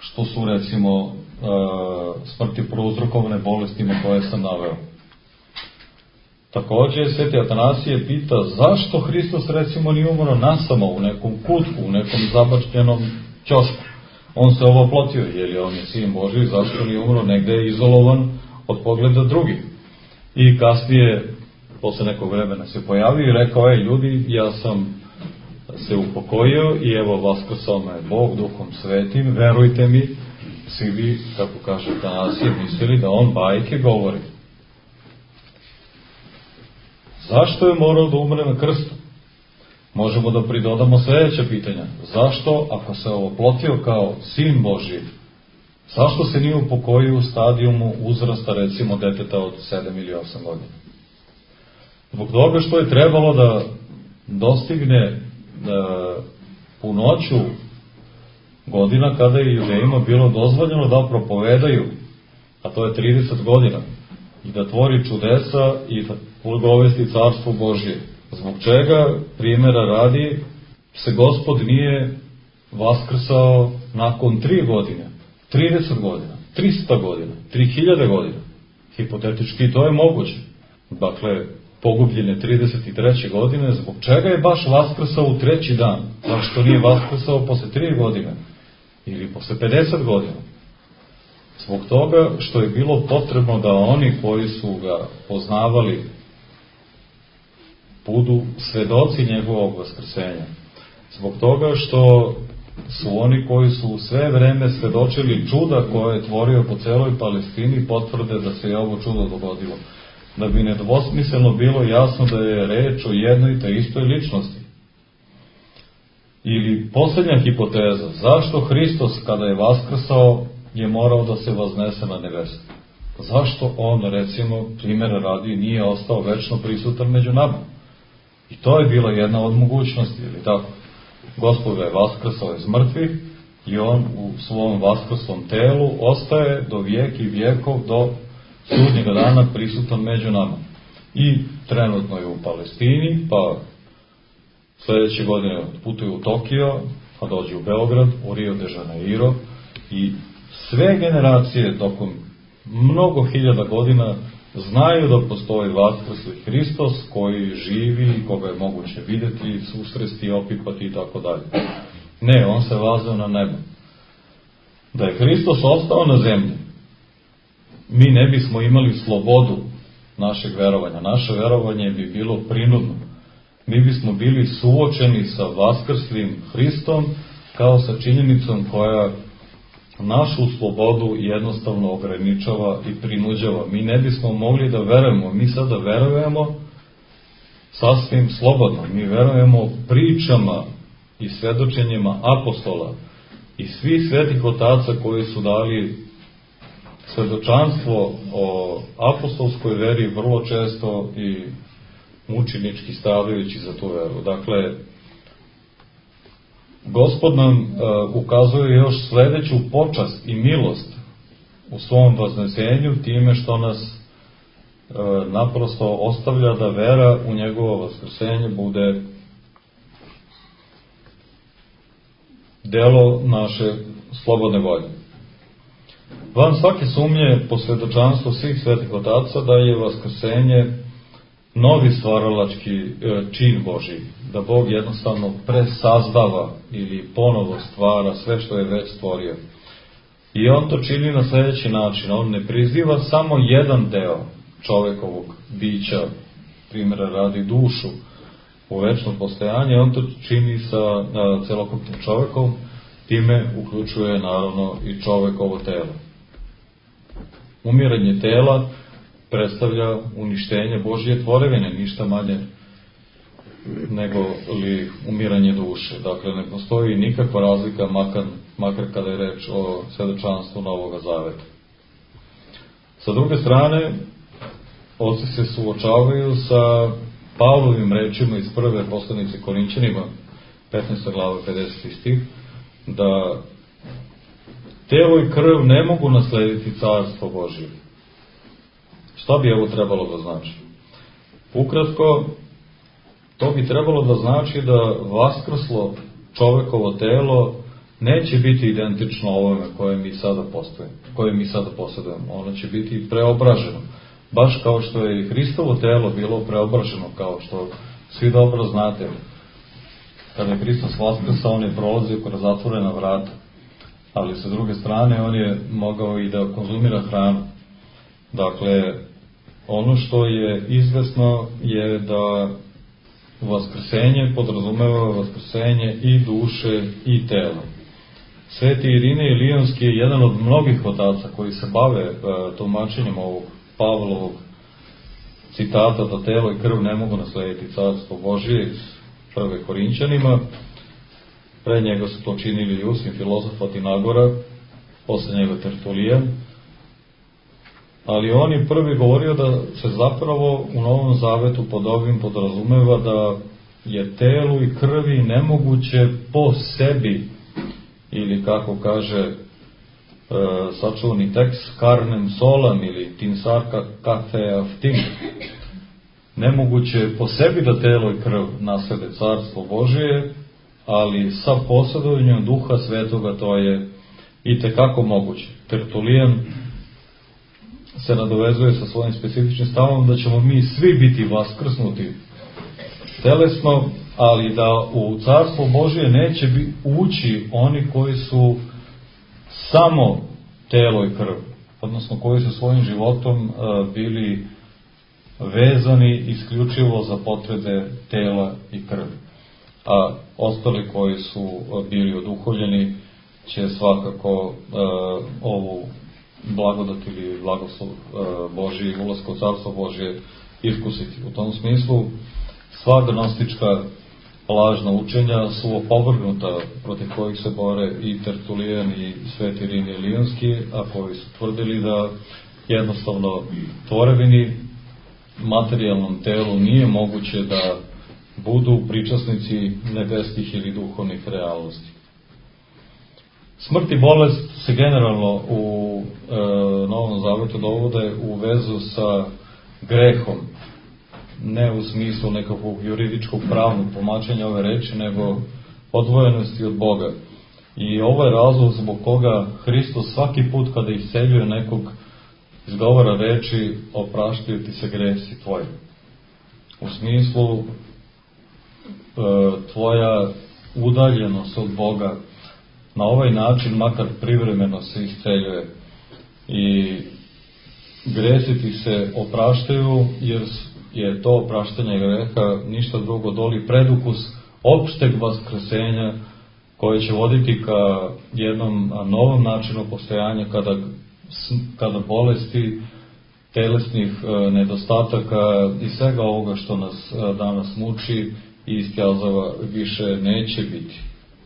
što su recimo smrti prouzrokovane bolestima koje sam naveo. Takođe, Sveti Atanasije pita zašto Hristos recimo nije umro nasamo u nekom kutku, u nekom zabačljenom ćošku. On se ovoplotio, jer on je sin Božji, zašto nije umro negde izolovan od pogleda drugih. I kasnije, posle nekog vremena se pojavio i rekao, ljudi, ja sam se upokojio i evo vaskrsao me Bog Duhom Svetim, verujte mi, svi vi, kako kaže Atanasije, mislili da on bajke govori. Zašto je morao da umre na krstu? Možemo da pridodamo sledeća pitanja. Zašto, ako se ovoplotio kao sin Božji, zašto se nije upokojio u stadijumu uzrasta, recimo, deteta od 7 ili 8 godina? Zbog toga što je trebalo da dostigne punoću godina kada je Judejima bilo dozvoljeno da propovedaju, a to je 30 godina, i da tvori čudesa i da blagovesti carstvo Božje. Zbog čega, primjera radi, se Gospod nije vaskrsao nakon 3 godine, 30 godina, 300 godina, 3000 godina. Hipotetički to je moguće. Dakle, pogubljene 33. godine, zbog čega je baš vaskrsao u 3. dan? Zašto nije vaskrsao posle 3 godine? Ili posle 50 godina? Zbog toga što je bilo potrebno da oni koji su ga poznavali budu svedoci njegovog vaskrsenja. Zbog toga što su oni koji su sve vreme svedočili čuda koje je tvorio po celoj Palestini potvrde da se je ovo čudo dogodilo. Da bi nedvosmisleno bilo jasno da je reč o jednoj te istoj ličnosti. Ili posljednja hipoteza, zašto Hristos kada je vaskrsao je morao da se vaznese na nebesu? Zašto on, recimo, primjera radi, nije ostao večno prisutan među nama? I to je bila jedna od mogućnosti, ili tako? Gospod je vaskrsao iz mrtvih i on u svom vaskrslom telu ostaje do vijek i vijekov, do sudnjega dana prisutan među nama. I trenutno je u Palestini, pa sledeće godine putuje u Tokio, pa dođe u Beograd, u Rio de Janeiro i sve generacije tokom mnogo hiljada godina znaju da postoji vaskrsli Hristos koji živi, koga je moguće videti, susresti, opipati i tako dalje. Ne, on se vazao na nebo. Da je Hristos ostao na zemlji, mi ne bismo imali slobodu našeg verovanja. Naše verovanje bi bilo prinudno. Mi bismo bili suočeni sa vaskrslim Hristom kao sa činjenicom koja našu slobodu jednostavno ograničava i prinuđava. Mi ne bismo mogli da verujemo. Mi sada verujemo sasvim slobodno. Mi verujemo pričama i svedočenjima apostola i svih svetih otaca koji su dali svedočanstvo o apostolskoj veri vrlo često i mučenički stavljajući za tu veru. Dakle, Gospod nam ukazuje još sledeću počast i milost u svom vaznesenju time što nas naprosto ostavlja da vera u njegovo vaskrsenje bude delo naše slobodne volje. Van svake sumnje po svedočanstvu svih svetih otaca da je vaskrsenje novi stvaralački čin Božji, da Bog jednostavno presazdava ili ponovo stvara sve što je već stvorio. I on to čini na sledeći način. On ne priziva samo jedan deo čovekovog bića, primjera radi dušu, u večno postojanje, on to čini sa celokupnim čovekom, time uključuje naravno i čovekovo telo. Umiranje tela predstavlja uništenje Božje tvorevine, ništa manje nego li umiranje duše. Dakle, ne postoji nikakva razlika, makar kada je reč o svedočanstvu Novoga Zaveta. Sa druge strane, oci se suočavaju sa Pavlovim rečima iz prve poslanice Korinćanima, 15. glava 50. stih, da telo i krv ne mogu naslediti carstvo Božje. Šta bi ovo trebalo da znači? Ukratko, to bi trebalo da znači da vaskrslo čovekovo telo neće biti identično ovome koje mi sada posjedujemo. Ono će biti preobraženo. Baš kao što je i Hristovo telo bilo preobraženo, kao što svi dobro znate. Kada je Hristos vaskrsao, on je prolazio kroz zatvorena vrata, ali sa druge strane on je mogao i da konzumira hranu. Dakle, ono što je izvesno je da vaskrsenje podrazumeva vaskrsenje i duše i tela. Sveti Irinej Lionski je jedan od mnogih otaca koji se bave tumačenjem ovog Pavlovog citata da telo i krv ne mogu naslediti carstvo Božije iz Prve Korinćanima. Pre njega su to činili Jusin, filozof Atinagora, posle njega Tertulijan. Ali on je prvi govorio da se zapravo u Novom Zavetu pod ovim podrazumeva da je telu i krvi nemoguće po sebi, ili kako kaže sačuvani tekst, carnem solam ili tinsarka kafeaftin, nemoguće po sebi da telo i krv naslede carstvo Božije, ali sa posjedovanjem Duha Svetoga to je itekako moguće. Tertulijan se nadovezuje sa svojim specifičnim stavom da ćemo mi svi biti vaskrsnuti telesno, ali da u carstvo Božije neće ući oni koji su samo telo i krv, odnosno koji su svojim životom bili vezani isključivo za potrebe tela i krvi. A ostali koji su bili oduhovljeni će svakako ovu blagodat ili blagoslov Božji, ulazak u carstvo Božje iskusiti. U tom smislu sva gnostička lažna učenja su opovrgnuta, protiv kojih se bore i Tertulijan i Sveti Irinej Lionski, a koji su tvrdili da jednostavno tvorevini, materijalnom telu nije moguće da budu pričasnici nebeskih ili duhovnih realnosti. Smrt i bolest se generalno u Novom Zavetu dovode u vezu sa grehom, ne u smislu nekakvog juridičkog pravnog tumačenja ove reči, nego odvojenosti od Boga. I ovo je razlog zbog koga Hristos svaki put kada isceljuje nekog izgovara reči opraštaju ti se gresi tvoji. U smislu tvoja udaljenost od Boga na ovaj način makar privremeno se isceljuje i gresi ti se opraštaju, jer je to opraštanje greha ništa drugo doli predukus opšteg vaskrsenja koje će voditi ka jednom novom načinu postojanja kada bolesti, telesnih nedostataka i svega ovoga što nas danas muči i istjazava više neće biti.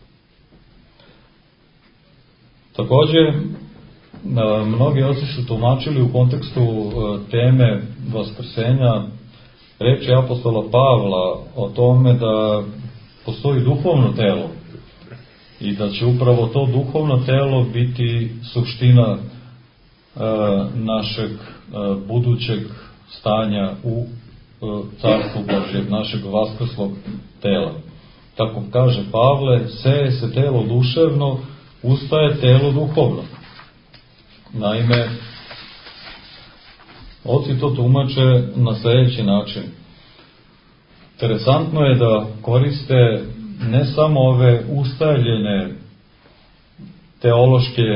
Također, mnogi oci su tumačili u kontekstu teme vaskrsenja reči apostola Pavla o tome da postoji duhovno telo i da će upravo to duhovno telo biti suština našeg budućeg stanja u carstvu Božjeg, našeg vaskrslog tela. Tako kaže Pavle, seje se telo duševno, ustaje telo duhovno. Naime, oci to tumače na sljedeći način. Interesantno je da koriste ne samo ove ustaljene teološke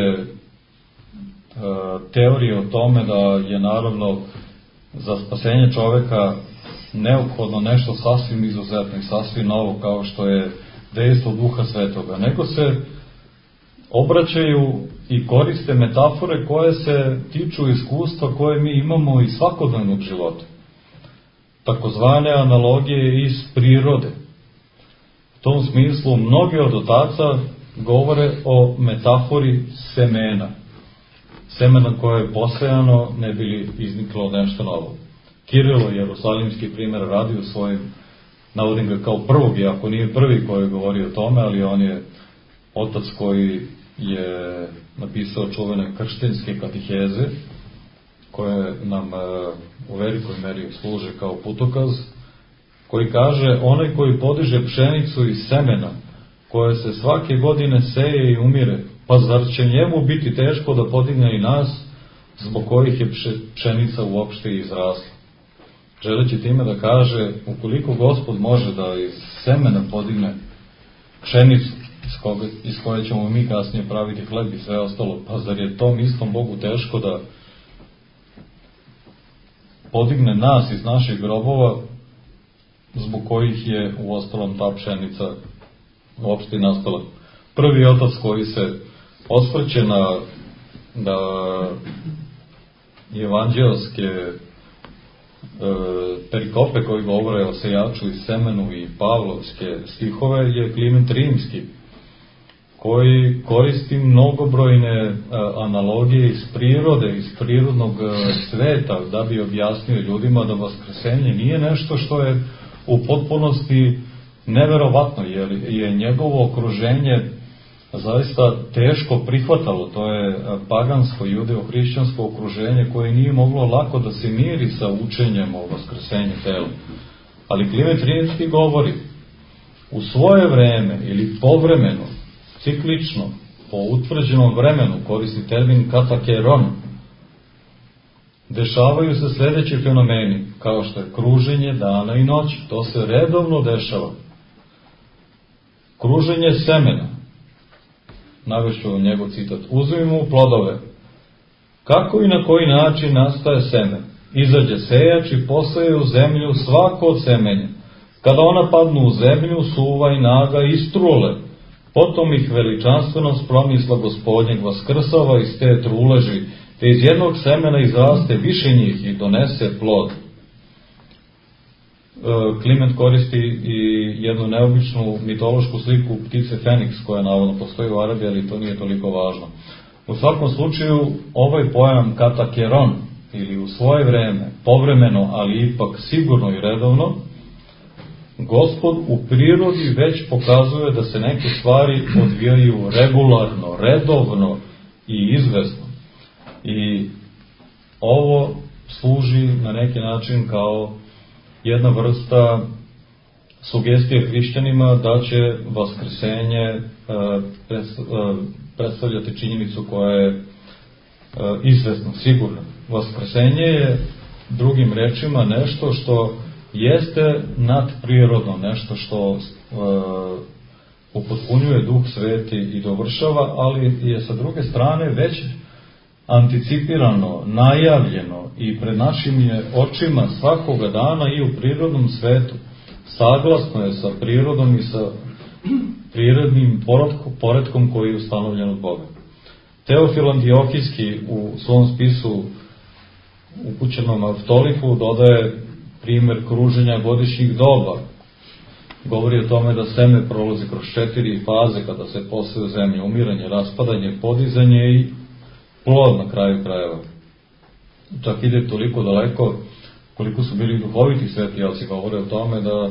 teorije o tome da je naravno za spasenje čoveka neophodno nešto sasvim izuzetno i sasvim novo kao što je dejstvo Duha Svetoga, nego se obraćaju i koriste metafore koje se tiču iskustva koje mi imamo iz svakodnevnog života. Takozvane analogije iz prirode. U tom smislu mnogi od otaca govore o metafori semena. Semena koje je posejano ne bi li izniklo nešto novo. Kirilo, jerusalimski primjer, radi u svojim, navodim ga kao prvog, iako nije prvi koji govori o tome, ali on je otac koji je napisao čuvene krštenske katiheze, koje nam u velikoj meri služe kao putokaz, koji kaže, onaj koji podiže pšenicu iz semena koje se svake godine seje i umire, pa zar će njemu biti teško da podigne i nas, zbog kojih je pšenica uopšte izrasla? Želeći time da kaže, ukoliko Gospod može da iz semena podigne pšenicu, iz koje ćemo mi kasnije praviti hleb i sve ostalo, pa zar je tom istom Bogu teško da podigne nas iz naših grobova, zbog kojih je u ostalom ta pšenica uopšte nastala? Prvi otac koji se osvrće na evanđelske perikope koji govore o sejaču i semenu i pavlovske stihove je Kliment Rimski, koji koristi mnogobrojne analogije iz prirode, iz prirodnog sveta, da bi objasnio ljudima da vaskrsenje nije nešto što je u potpunosti neverovatno, jer je njegovo okruženje zaista teško prihvatalo. To je pagansko, judeo-hrišćansko okruženje koje nije moglo lako da se miri sa učenjem o vaskrsenju tela. Ali Kliment Rimski govori, u svoje vreme ili povremeno, ciklično, po utvrđenom vremenu, koristi termin katakeron, dešavaju se sledeći fenomeni, kao što je kruženje dana i noći. To se redovno dešava. Kruženje semena, navešću njegov citat, uzmimo plodove. Kako i na koji način nastaje seme? Izađe sejač i posaje u zemlju svako od semenja. Kada ona padnu u zemlju, suva i naga istrule. Potom ih veličanstvenost promisla Gospodnjeg vaskrsava iz te truleži, te iz jednog semena izraste više njih i donese plod. Kliment koristi i jednu neobičnu mitološku sliku ptice Feniks, koja navodno postoji u Arabiji, ali to nije toliko važno. U svakom slučaju, ovaj pojam katakeron, ili u svoje vreme, povremeno, ali ipak sigurno i redovno, Gospod u prirodi već pokazuje da se neke stvari odvijaju regularno, redovno i izvesno. I ovo služi na neki način kao jedna vrsta sugestije hrišćanima da će vaskrsenje predstavljati činjenicu koja je izvesna, sigurna. Vaskrsenje je, drugim rečima, nešto što jeste nadprirodno, nešto što upotpunjuje Duh Sveti i dovršava, ali je sa druge strane već anticipirano, najavljeno i pred našim je očima svakoga dana i u prirodnom svetu. Saglasno je sa prirodom i sa prirodnim poretkom koji je ustanovljen od Boga. Teofil Antiohijski u svom spisu upućenom Aftolifu dodaje primer kruženja godišnjih doba. Govori o tome da seme prolazi kroz 4 faze kada se poseje u zemlji: umiranje, raspadanje, podizanje i plod na kraju krajeva. Čak ide toliko daleko koliko su bili duhoviti svetijalci, govore o tome da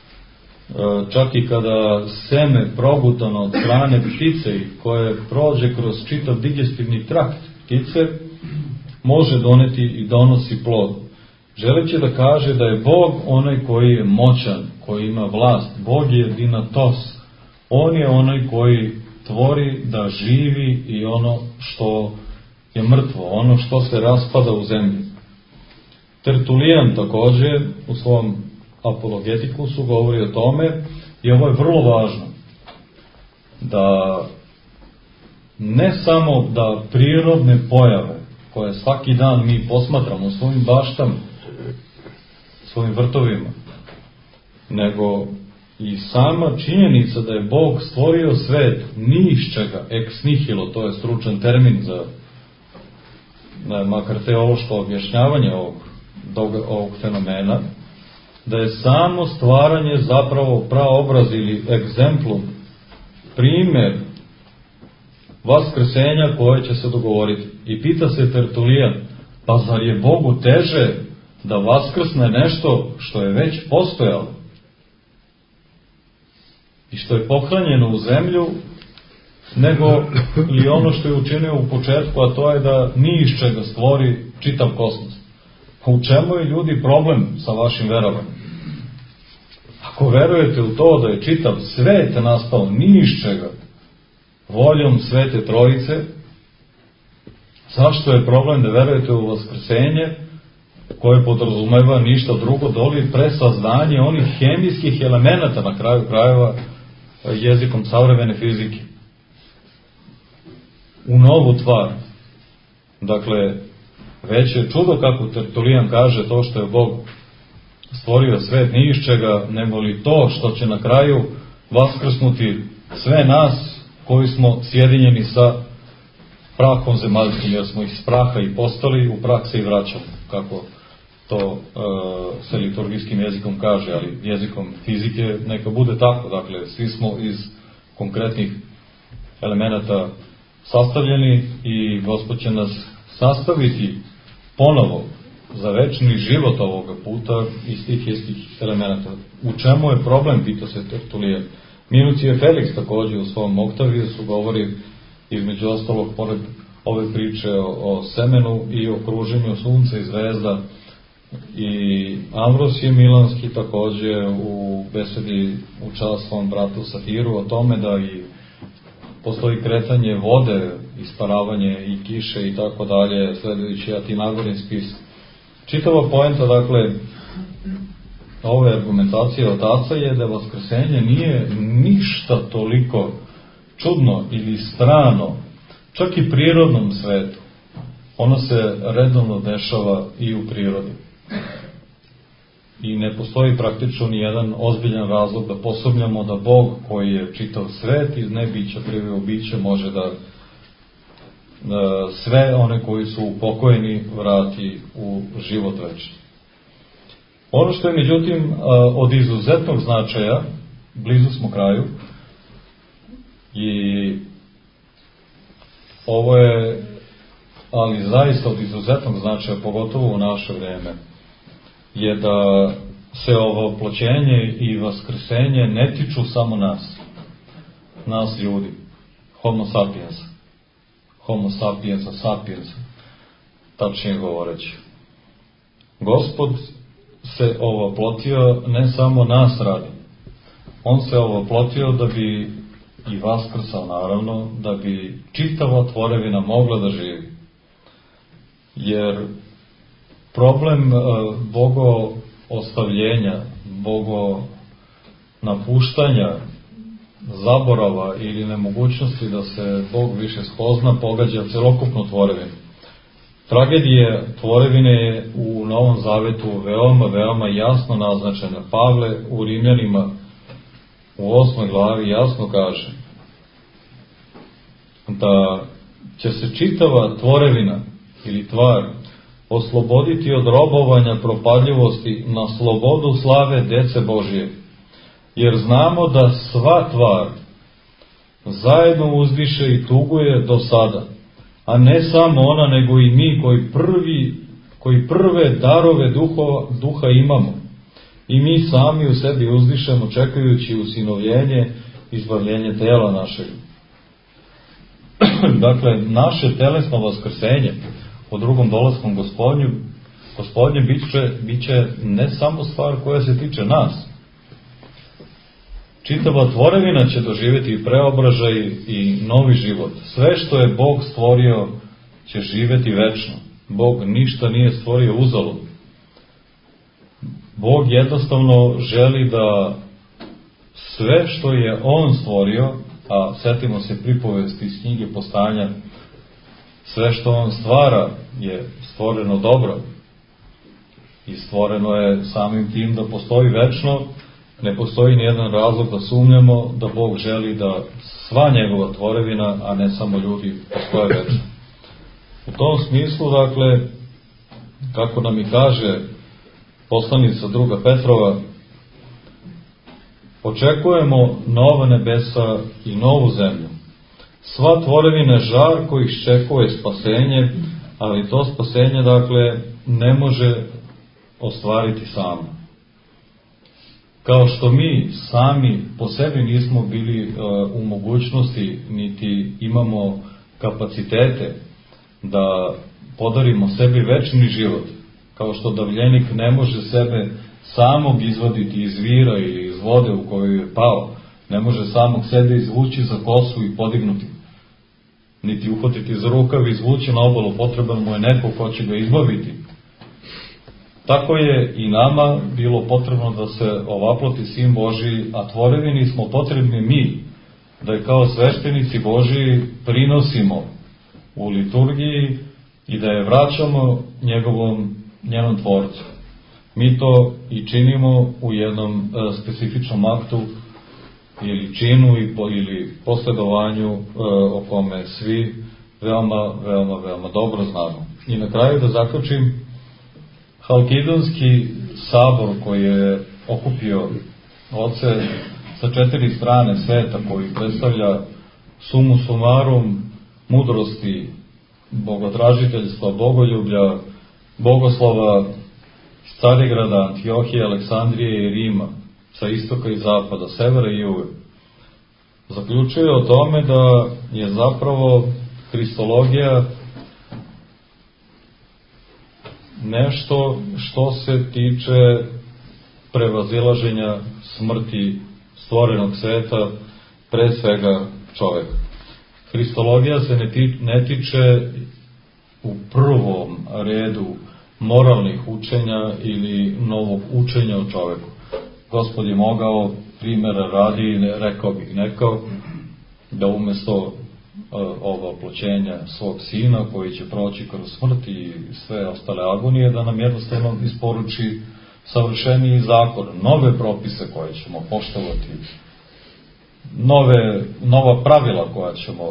čak i kada seme progutano od strane ptice i koje prođe kroz čitav digestivni trakt ptice, može doneti i donosi plod. Želeći da kaže da je Bog onaj koji je moćan, koji ima vlast. Bog je dinatos. On je onaj koji tvori da živi i ono što je mrtvo, ono što se raspada u zemlji. Tertulijan takođe u svom apologetikusu govori o tome, i ovo je vrlo važno, da ne samo da prirodne pojave koje svaki dan mi posmatramo u svojim baštama, svojim vrtovima, nego i sama činjenica da je Bog stvorio svet ni iz čega, ex nihilo, to je stručan termin za makar teološko objašnjavanje ovog fenomena, da je samo stvaranje zapravo praobraz ili egzemplum, primer vaskrsenja koje će se dogovoriti. I pita se Tertulijan, pa zar je Bogu teže da vaskrsne nešto što je već postojalo i što je pohranjeno u zemlju, nego li ono što je učinio u početku, a to je da ni iz čega stvori čitav kosmos. U čemu je, ljudi, problem sa vašim verovanjem? ako verujete u to da je čitav svet nastao ni iz čega, voljom Svete Trojice, zašto je problem da verujete u vaskrsenje koje podrazumeva ništa drugo doli presaznanje onih hemijskih elemenata na kraju krajeva jezikom savremene fizike u novu tvar. Dakle, već je čudo, kako Tertulijan kaže, to što je Bog stvorio svet ni iz čega, nego li to što će na kraju vaskrsnuti sve nas koji smo sjedinjeni sa prahom zemaljskim, jer smo iz praha i postali, u prah se i vraćamo, kako to se liturgijskim jezikom kaže, ali jezikom fizike neka bude tako. Dakle, svi smo iz konkretnih elemenata sastavljeni i Gospod će nas sastaviti ponovo za večni život ovoga puta iz tih istih elemenata. U čemu je problem, pita se Tertulijan. Minucije Felix također u svom Octaviusu govori, između ostalog, pored ove priče o semenu i o kruženju sunca i zvezda, i Ambrosije Milanski također u besedi u čast svom bratu Safiru o tome da i postoji kretanje vode, isparavanje i kiše i tako dalje, sledujući Atinagorin spis. Čitava poenta, dakle, ove argumentacije otaca je da vaskrsenje nije ništa toliko čudno ili strano, čak i prirodnom svetu. Ono se redovno dešava i u prirodi. I ne postoji praktično ni jedan ozbiljan razlog da posumnjamo da Bog, koji je čitav svet iz nebića priveo biće, može da sve one koji su upokojeni vrati u život večni. Ono što je međutim od izuzetnog značaja, blizu smo kraju, i ovo je, ali zaista od izuzetnog značaja, pogotovo u naše vreme, je da se ovo oploćenje i vaskrsenje ne tiču samo nas ljudi, homo sapiensa, tačnije govoreći. Gospod se ovoplotio ne samo nas radi, on se ovoplotio da bi i vaskrsao, naravno, da bi čitava tvorevina mogla da živi. Jer problem Bogo ostavljenja, Bogo napuštanja, zaborava ili nemogućnosti da se Bog više spozna, pogađa celokupnu tvorevinu. Tragedija tvorevine je u Novom Zavetu veoma jasno naznačena. Pavle u Rimljanima u 8. glavi jasno kaže da će se čitava tvorevina ili tvar osloboditi od robovanja propadljivosti na slobodu slave dece Božije. Jer znamo da sva tvar zajedno uzdiše i tuguje do sada, a ne samo ona, nego i mi koji prve darove duha imamo. I mi sami u sebi uzdišemo čekajući usinovljenje, izbavljenje tela našeg. Dakle, naše telesno vaskrsenje po drugom dolaskom Gospodnje bit će ne samo stvar koja se tiče nas. Čitava tvorevina će doživjeti i preobražaj i novi život. Sve što je Bog stvorio će živjeti večno. Bog ništa nije stvorio uzalud. Bog jednostavno želi da sve što je On stvorio, a setimo se pripovesti iz knjige Postajanja, sve što On stvara je stvoreno dobro i stvoreno je samim tim da postoji večno. Ne postoji nijedan razlog da sumnjamo da Bog želi da sva njegova tvorevina, a ne samo ljudi, postoje večno. U tom smislu, dakle, kako nam i kaže poslanica druga Petrova, očekujemo nova nebesa i novu zemlju. Sva tvorevina je žar koji iščekuje spasenje, ali to spasenje, dakle, ne može ostvariti samo. Kao što mi sami po sebi nismo bili u mogućnosti, niti imamo kapacitete da podarimo sebi večni život, kao što davljenik ne može sebe samog izvaditi iz vira ili iz iz vode u kojoj je pao, ne može samog sebe izvući za kosu i podignuti, niti uhvatiti za rukav i izvući na obalu, potreban mu je neko ko će ga izbaviti. Tako je i nama bilo potrebno da se ovaploti Sin Božiji, a tvorevini smo potrebni mi, da je kao sveštenici Božiji prinosimo u liturgiji i da je vraćamo njenom tvorcu. Mi to i činimo u jednom specifičnom aktu ili činu ili posledovanju o kome svi veoma dobro znamo. I na kraju da zaključim, Halkidonski sabor koji je okupio oce sa 4 strane sveta, koji predstavlja sumu sumarum mudrosti, bogotražiteljstva, bogoljublja, bogoslova iz Carigrada, Antiohije, Aleksandrije i Rima, sa istoka i zapada, severa i juga, zaključuje o tome da je zapravo hristologija nešto što se tiče prevazilaženja smrti stvorenog sveta, pre svega čoveka. Hristologija se ne tiče u prvom redu moralnih učenja ili novog učenja o čoveku. Gospod je mogao, primjera radi, rekao bih da umesto oploćenja svog sina koji će proći kroz smrt i sve ostale agonije, da nam jednostavno isporuči savršeniji zakon, nove propise koje ćemo poštovati, nova pravila koja ćemo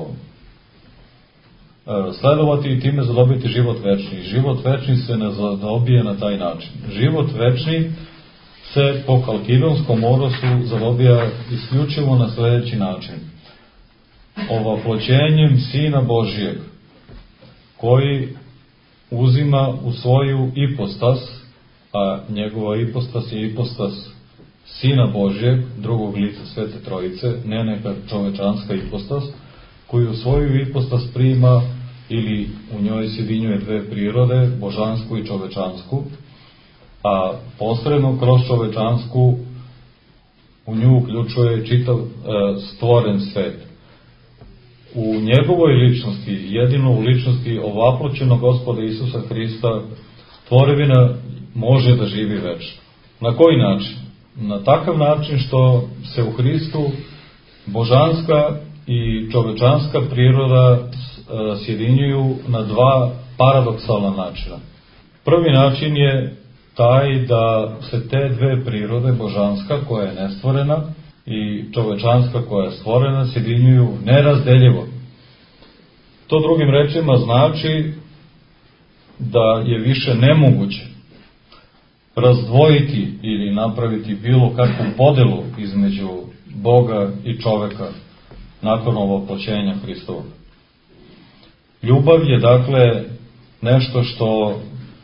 sledovati i time zadobiti život večni. Život večni se ne zadobije na taj način. Život večni se po Halkidonskom orosu zadobija isključivo na sledeći način. Ovaploćenjem Sina Božijeg, koji uzima u svoju ipostas, a njegova ipostas je ipostas Sina Božijeg, drugog lica Svete Trojice, ne neka čovečanska ipostas, koji u svoju ipostas prima ili u njoj sjedinjuje dve prirode, božansku i čovečansku, a posredno kroz čovečansku u nju uključuje čitav stvoren svet. U njegovoj ličnosti, jedino u ličnosti ovaploćenog Gospoda Isusa Hrista, tvorevina može da živi večno. Na koji način? Na takav način što se u Hristu božanska i čovečanska priroda sjedinjuju na dva paradoksalna načina. Prvi način je taj da se te dve prirode, božanska koja je nestvorena i čovečanska koja je stvorena, sjedinjuju nerazdeljivo. To drugim rečima znači da je više nemoguće razdvojiti ili napraviti bilo kakvu podelu između Boga i čoveka nakon ovoploćenja Hristovog. Ljubav je dakle nešto što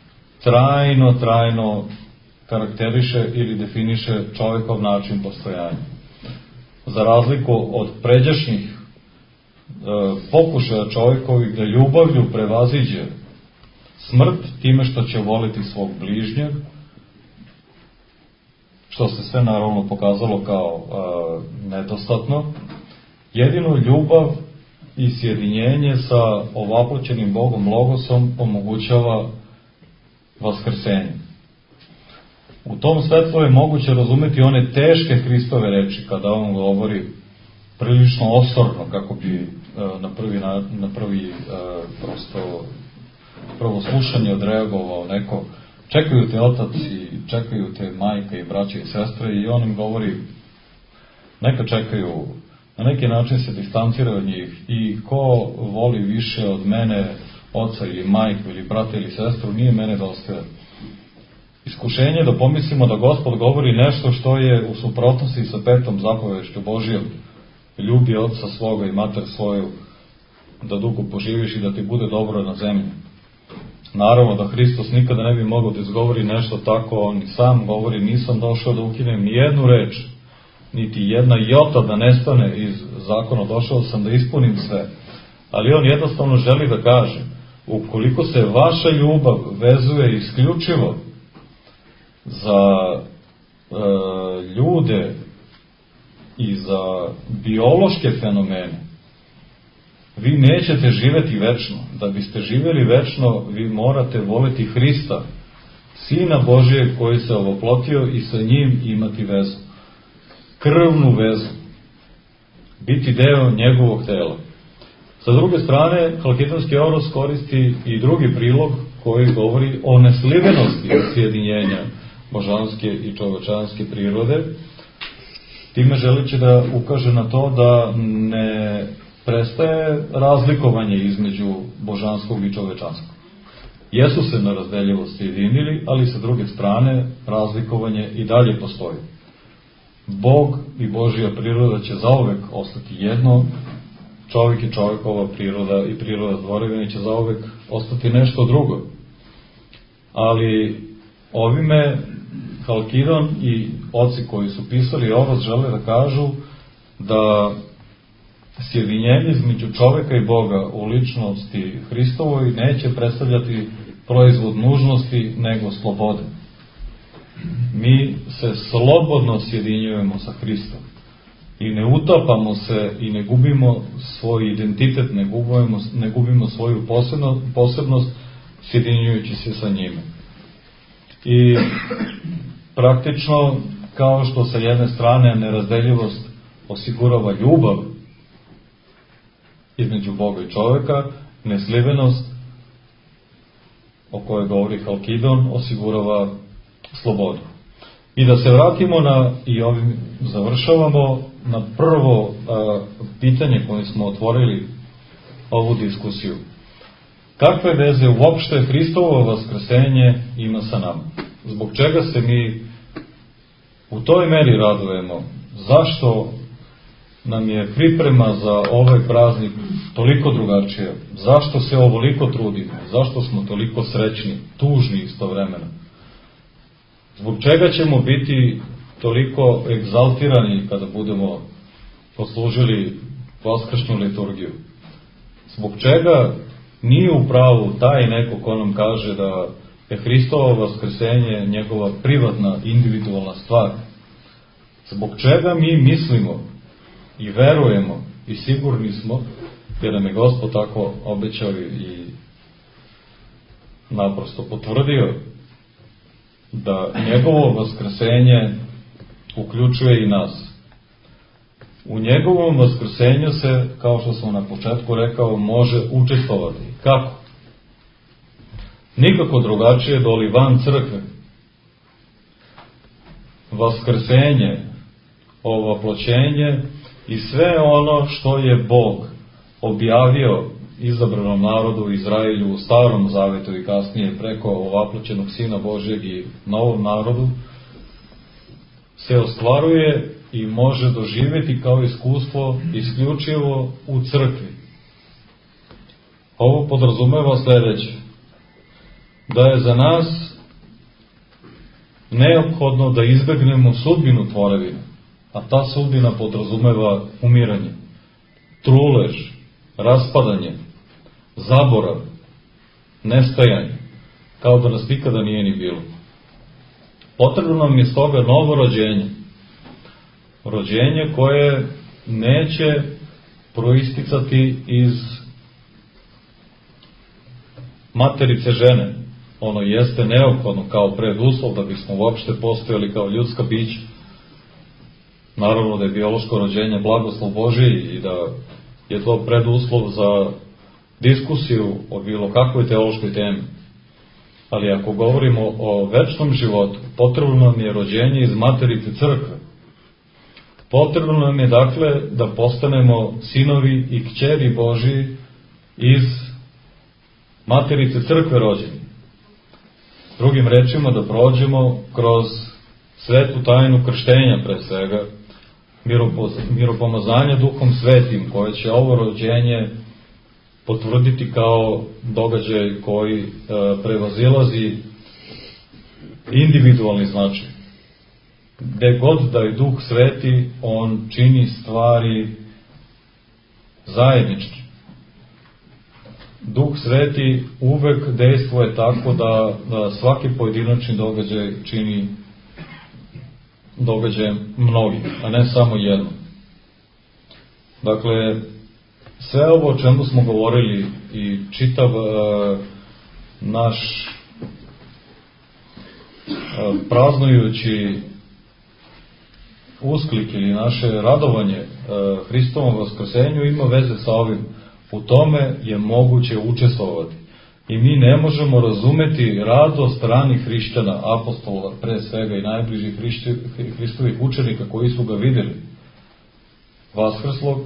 trajno karakteriše ili definiše čovekov način postojanja. Za razliku od pređašnjih pokušaja čovekovih da ljubavlju prevaziđe smrt time što će voliti svog bližnjeg, što se sve naravno pokazalo kao nedostatno, jedino ljubav i sjedinjenje sa ovaploćenim Bogom Logosom omogućava vaskrsenje. U tom svetlu je moguće razumeti one teške Hristove reči, kada on govori prilično osorno, kako bi prvo slušanje odreagovao neko. Čekaju te otac i čekaju te majka i braća i sestre, i on im govori, neka čekaju, na neki način se distancira od njih, i ko voli više od mene oca ili majku ili brata ili sestru, nije mene dostojan. Iskušenje da pomislimo da Gospod govori nešto što je u suprotnosti sa 5. zapovešću Božijom. Ljubi oca svoga i mater svoju, da dugo poživiš i da ti bude dobro na zemlji. Naravno da Hristos nikada ne bi mogao da izgovori nešto tako, on i sam govori, nisam došao da ukinem ni jednu reč, niti jedna jota da nestane iz zakona, došao sam da ispunim sve. Ali on jednostavno želi da kaže, ukoliko se vaša ljubav vezuje isključivo za ljude i za biološke fenomene, vi nećete živeti večno. Da biste živjeli večno, vi morate voleti Hrista, Sina Božijeg koji se ovoplotio, i sa njim imati vezu. Krvnu vezu. Biti deo njegovog tela. Sa druge strane, Halkidonski oros koristi i drugi prilog koji govori o neslivenosti sjedinjenja božanske i čovečanske prirode. Time želiće da ukaže na to da ne prestaje razlikovanje između božanskog i čovečanskog. Jesu se na razdeljivost sjedinili, ali sa druge strane razlikovanje i dalje postoji. Bog i Božja priroda će zauvek ostati jedno, čovjek i čovjekova priroda i priroda tvorevine će zauvek ostati nešto drugo. Ali ovime Halkidon i oci koji su pisali ovo žele da kažu da sjedinjenje između čoveka i Boga u ličnosti Hristovoj neće predstavljati proizvod nužnosti, nego slobode. Mi se slobodno sjedinjujemo sa Hristom i ne utapamo se i ne gubimo svoj identitet, ne gubimo svoju posebnost sjedinjujući se sa njime. I praktično, kao što sa jedne strane nerazdeljivost osigurava ljubav između Boga i čoveka, neslivenost o kojoj govori Halkidon osigurava slobodu. I da se vratimo i ovim završavamo na prvo pitanje koje smo otvorili ovu diskusiju. Kakve veze uopšte Hristovo vaskrsenje ima sa nama? Zbog čega se mi u toj meri radujemo? Zašto nam je priprema za ovaj praznik toliko drugačija? Zašto se ovoliko trudimo? Zašto smo toliko srećni, tužni istovremeno? Zbog čega ćemo biti toliko egzaltirani kada budemo poslužili vaskršnju liturgiju? Zbog čega nije u pravu taj neko ko nam kaže da je Hristovo vaskrsenje njegova privatna, individualna stvar? Zbog čega mi mislimo i verujemo i sigurni smo, jer nam je Gospod tako obećao i naprosto potvrdio, da njegovo vaskrsenje uključuje i nas. U njegovom vaskrsenju se, kao što sam na početku rekao, može učestvovati. Kako? Nikako drugačije doli van crkve. Vaskrsenje, ovoploćenje i sve ono što je Bog objavio izabranom narodu Izraelju u Starom Zavetu i kasnije preko ovaploćenog Sina Božjeg i novom narodu, se ostvaruje i može doživjeti kao iskustvo isključivo u crkvi. Ovo podrazumeva sljedeće: da je za nas neophodno da izbegnemo sudbinu tvorevine, a ta sudbina podrazumeva umiranje, trulež, raspadanje, zaborav, nestajanje, kao da nas nikada nije ni bilo. Potrebno nam je stoga novo rođenje. Rođenje koje neće proisticati iz materice žene. Ono jeste neophodno kao preduslov da bismo uopšte postojali kao ljudska bića. Naravno da je biološko rođenje blagoslov Božiji i da je to preduslov za diskusiju o bilo kakvoj teološkoj temi. Ali ako govorimo o večnom životu, potrebno nam je rođenje iz materice crkve. Potrebno nam je dakle da postanemo sinovi i kćeri Božiji iz materice crkve rođeni. Drugim rečima, da prođemo kroz svetu tajnu krštenja pre svega, miropomazanje Duhom Svetim, koje će ovo rođenje potvrditi kao događaj koji prevazilazi individualni značaj. Gde god da je Duh Sveti, on čini stvari zajednički. Duh Sveti uvek dejstvuje tako da svaki pojedinačni događaj čini događajem mnogih, a ne samo jedno. Dakle, sve ovo o čemu smo govorili i čitav naš praznujući usklik ili naše radovanje Hristovom vaskrsenju ima veze sa ovim. U tome je moguće učestvovati. I mi ne možemo razumeti radost ranih hrišćana, apostola pre svega i najbližih Hristovih učenika koji su ga vidjeli vaskrslog,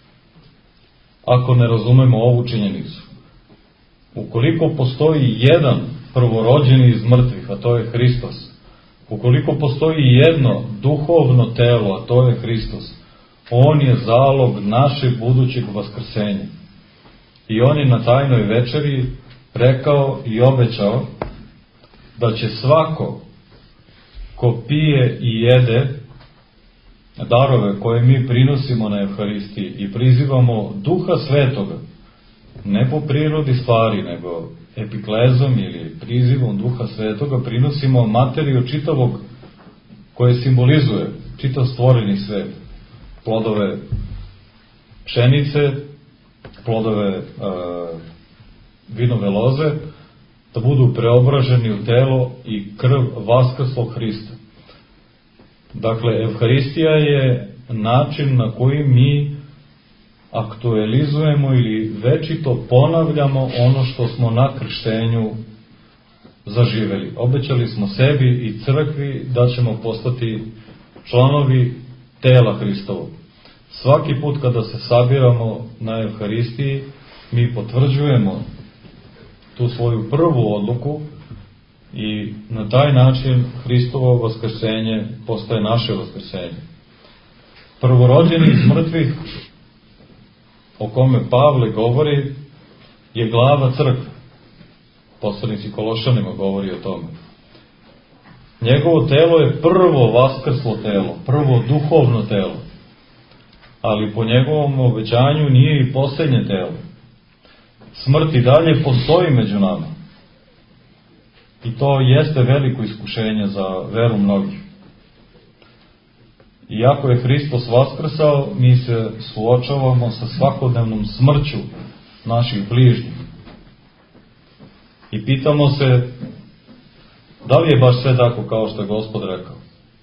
ako ne razumemo ovu činjenicu. Ukoliko postoji jedan prvorođeni iz mrtvih, a to je Hristos, ukoliko postoji jedno duhovno telo, a to je Hristos, on je zalog našeg budućeg vaskrsenja. I on je na tajnoj večeri rekao i obećao da će svako ko pije i jede darove koje mi prinosimo na Evharistiji i prizivamo Duha Svetoga, ne po prirodi stvari, nego epiklezom ili prizivom Duha Svetoga, prinosimo materiju čitavog koje simbolizuje čitav stvoreni svet, plodove pšenice, plodove vinove loze, da budu preobraženi u telo i krv vaskrslog Hrista. Dakle, Evharistija je način na koji mi aktualizujemo ili večito ponavljamo ono što smo na krštenju zaživeli. Obećali smo sebi i crkvi da ćemo postati članovi tela Hristovog. Svaki put kada se sabiramo na Evharistiji, mi potvrđujemo tu svoju prvu odluku i na taj način Hristovo vaskrsenje postaje naše vaskrsenje. Prvorođeni iz mrtvih, o kome Pavle govori, je glava crkve. Poslanici Kološanima govori o tome. Njegovo telo je prvo vaskrslo telo, prvo duhovno telo, ali po njegovom obećanju nije i posljednje telo. Smrt i dalje postoji među nama. I to jeste veliko iskušenje za veru mnogih. Iako je Hristos vaskrsao, mi se suočavamo sa svakodnevnom smrću naših bližnjih. I pitamo se, da li je baš sve tako kao što je Gospod rekao?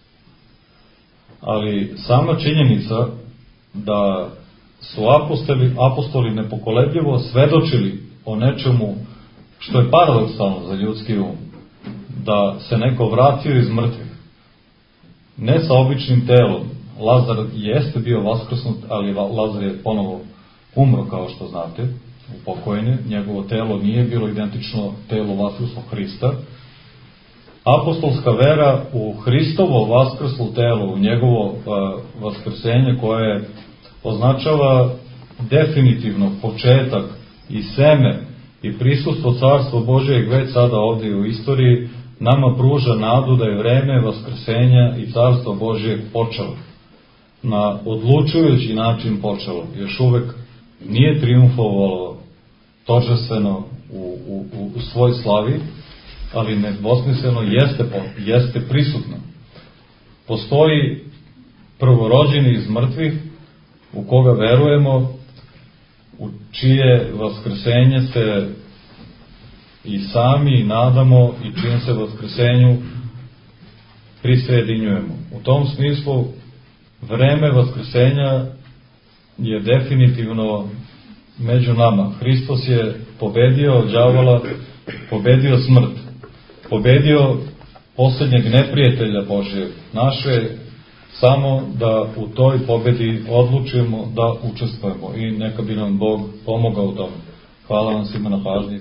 Ali sama činjenica da su apostoli nepokolebljivo svedočili o nečemu što je paradoksalno za ljudski um, da se neko vratio iz mrtvih, ne sa običnim telom. Lazar jeste bio vaskrsnut, ali Lazar je ponovo umro, kao što znate, upokojen. Njegovo telo nije bilo identično telu vaskrslog Hrista. Apostolska vera u Hristovo vaskrslo telo, u njegovo vaskrsenje, koje označava definitivno početak i seme i prisustvo Carstva Božijeg već sada ovdje u istoriji, nama pruža nadu da je vreme vaskrsenja i Carstva Božijeg počelo. Na odlučujući način počelo. Još uvek nije triumfovalo tožestveno u svoj slavi, ali nedvosmisleno jeste prisutno. Postoji prvorođeni iz mrtvih, u koga verujemo, u čije vaskrsenje se i sami nadamo i čim se vaskrsenju prisjedinjujemo. U tom smislu vreme vaskrsenja je definitivno među nama. Hristos je pobedio đavola, pobedio smrt, pobedio posljednjeg neprijatelja Božijeg. Naše samo da u toj pobedi odlučujemo da učestvujemo i neka bi nam Bog pomogao u tome. Hvala vam svima na pažnji.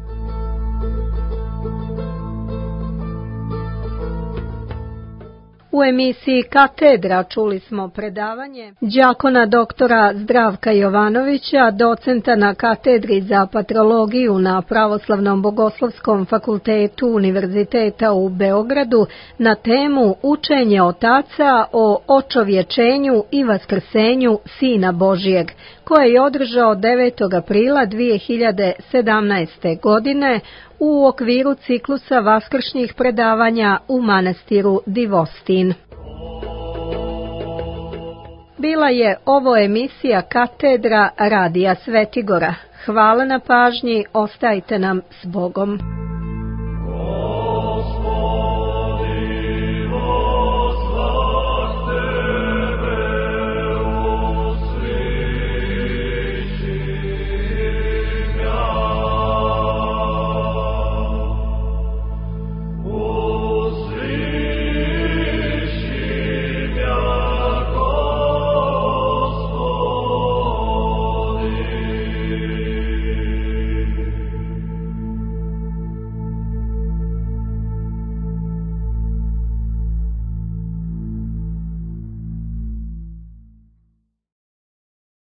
U emisiji Katedra čuli smo predavanje đakona doktora Zdravka Jovanovića, docenta na katedri za patrologiju na Pravoslavnom bogoslovskom fakultetu Univerziteta u Beogradu na temu Učenje otaca o očovječenju i vaskrsenju Sina Božijeg, koje je održao 9. aprila 2017. godine u okviru ciklusa vaskršnjih predavanja u manastiru Divostin. Bila je ovo emisija Katedra Radija Svetigora. Hvala na pažnji, ostajte nam s Bogom.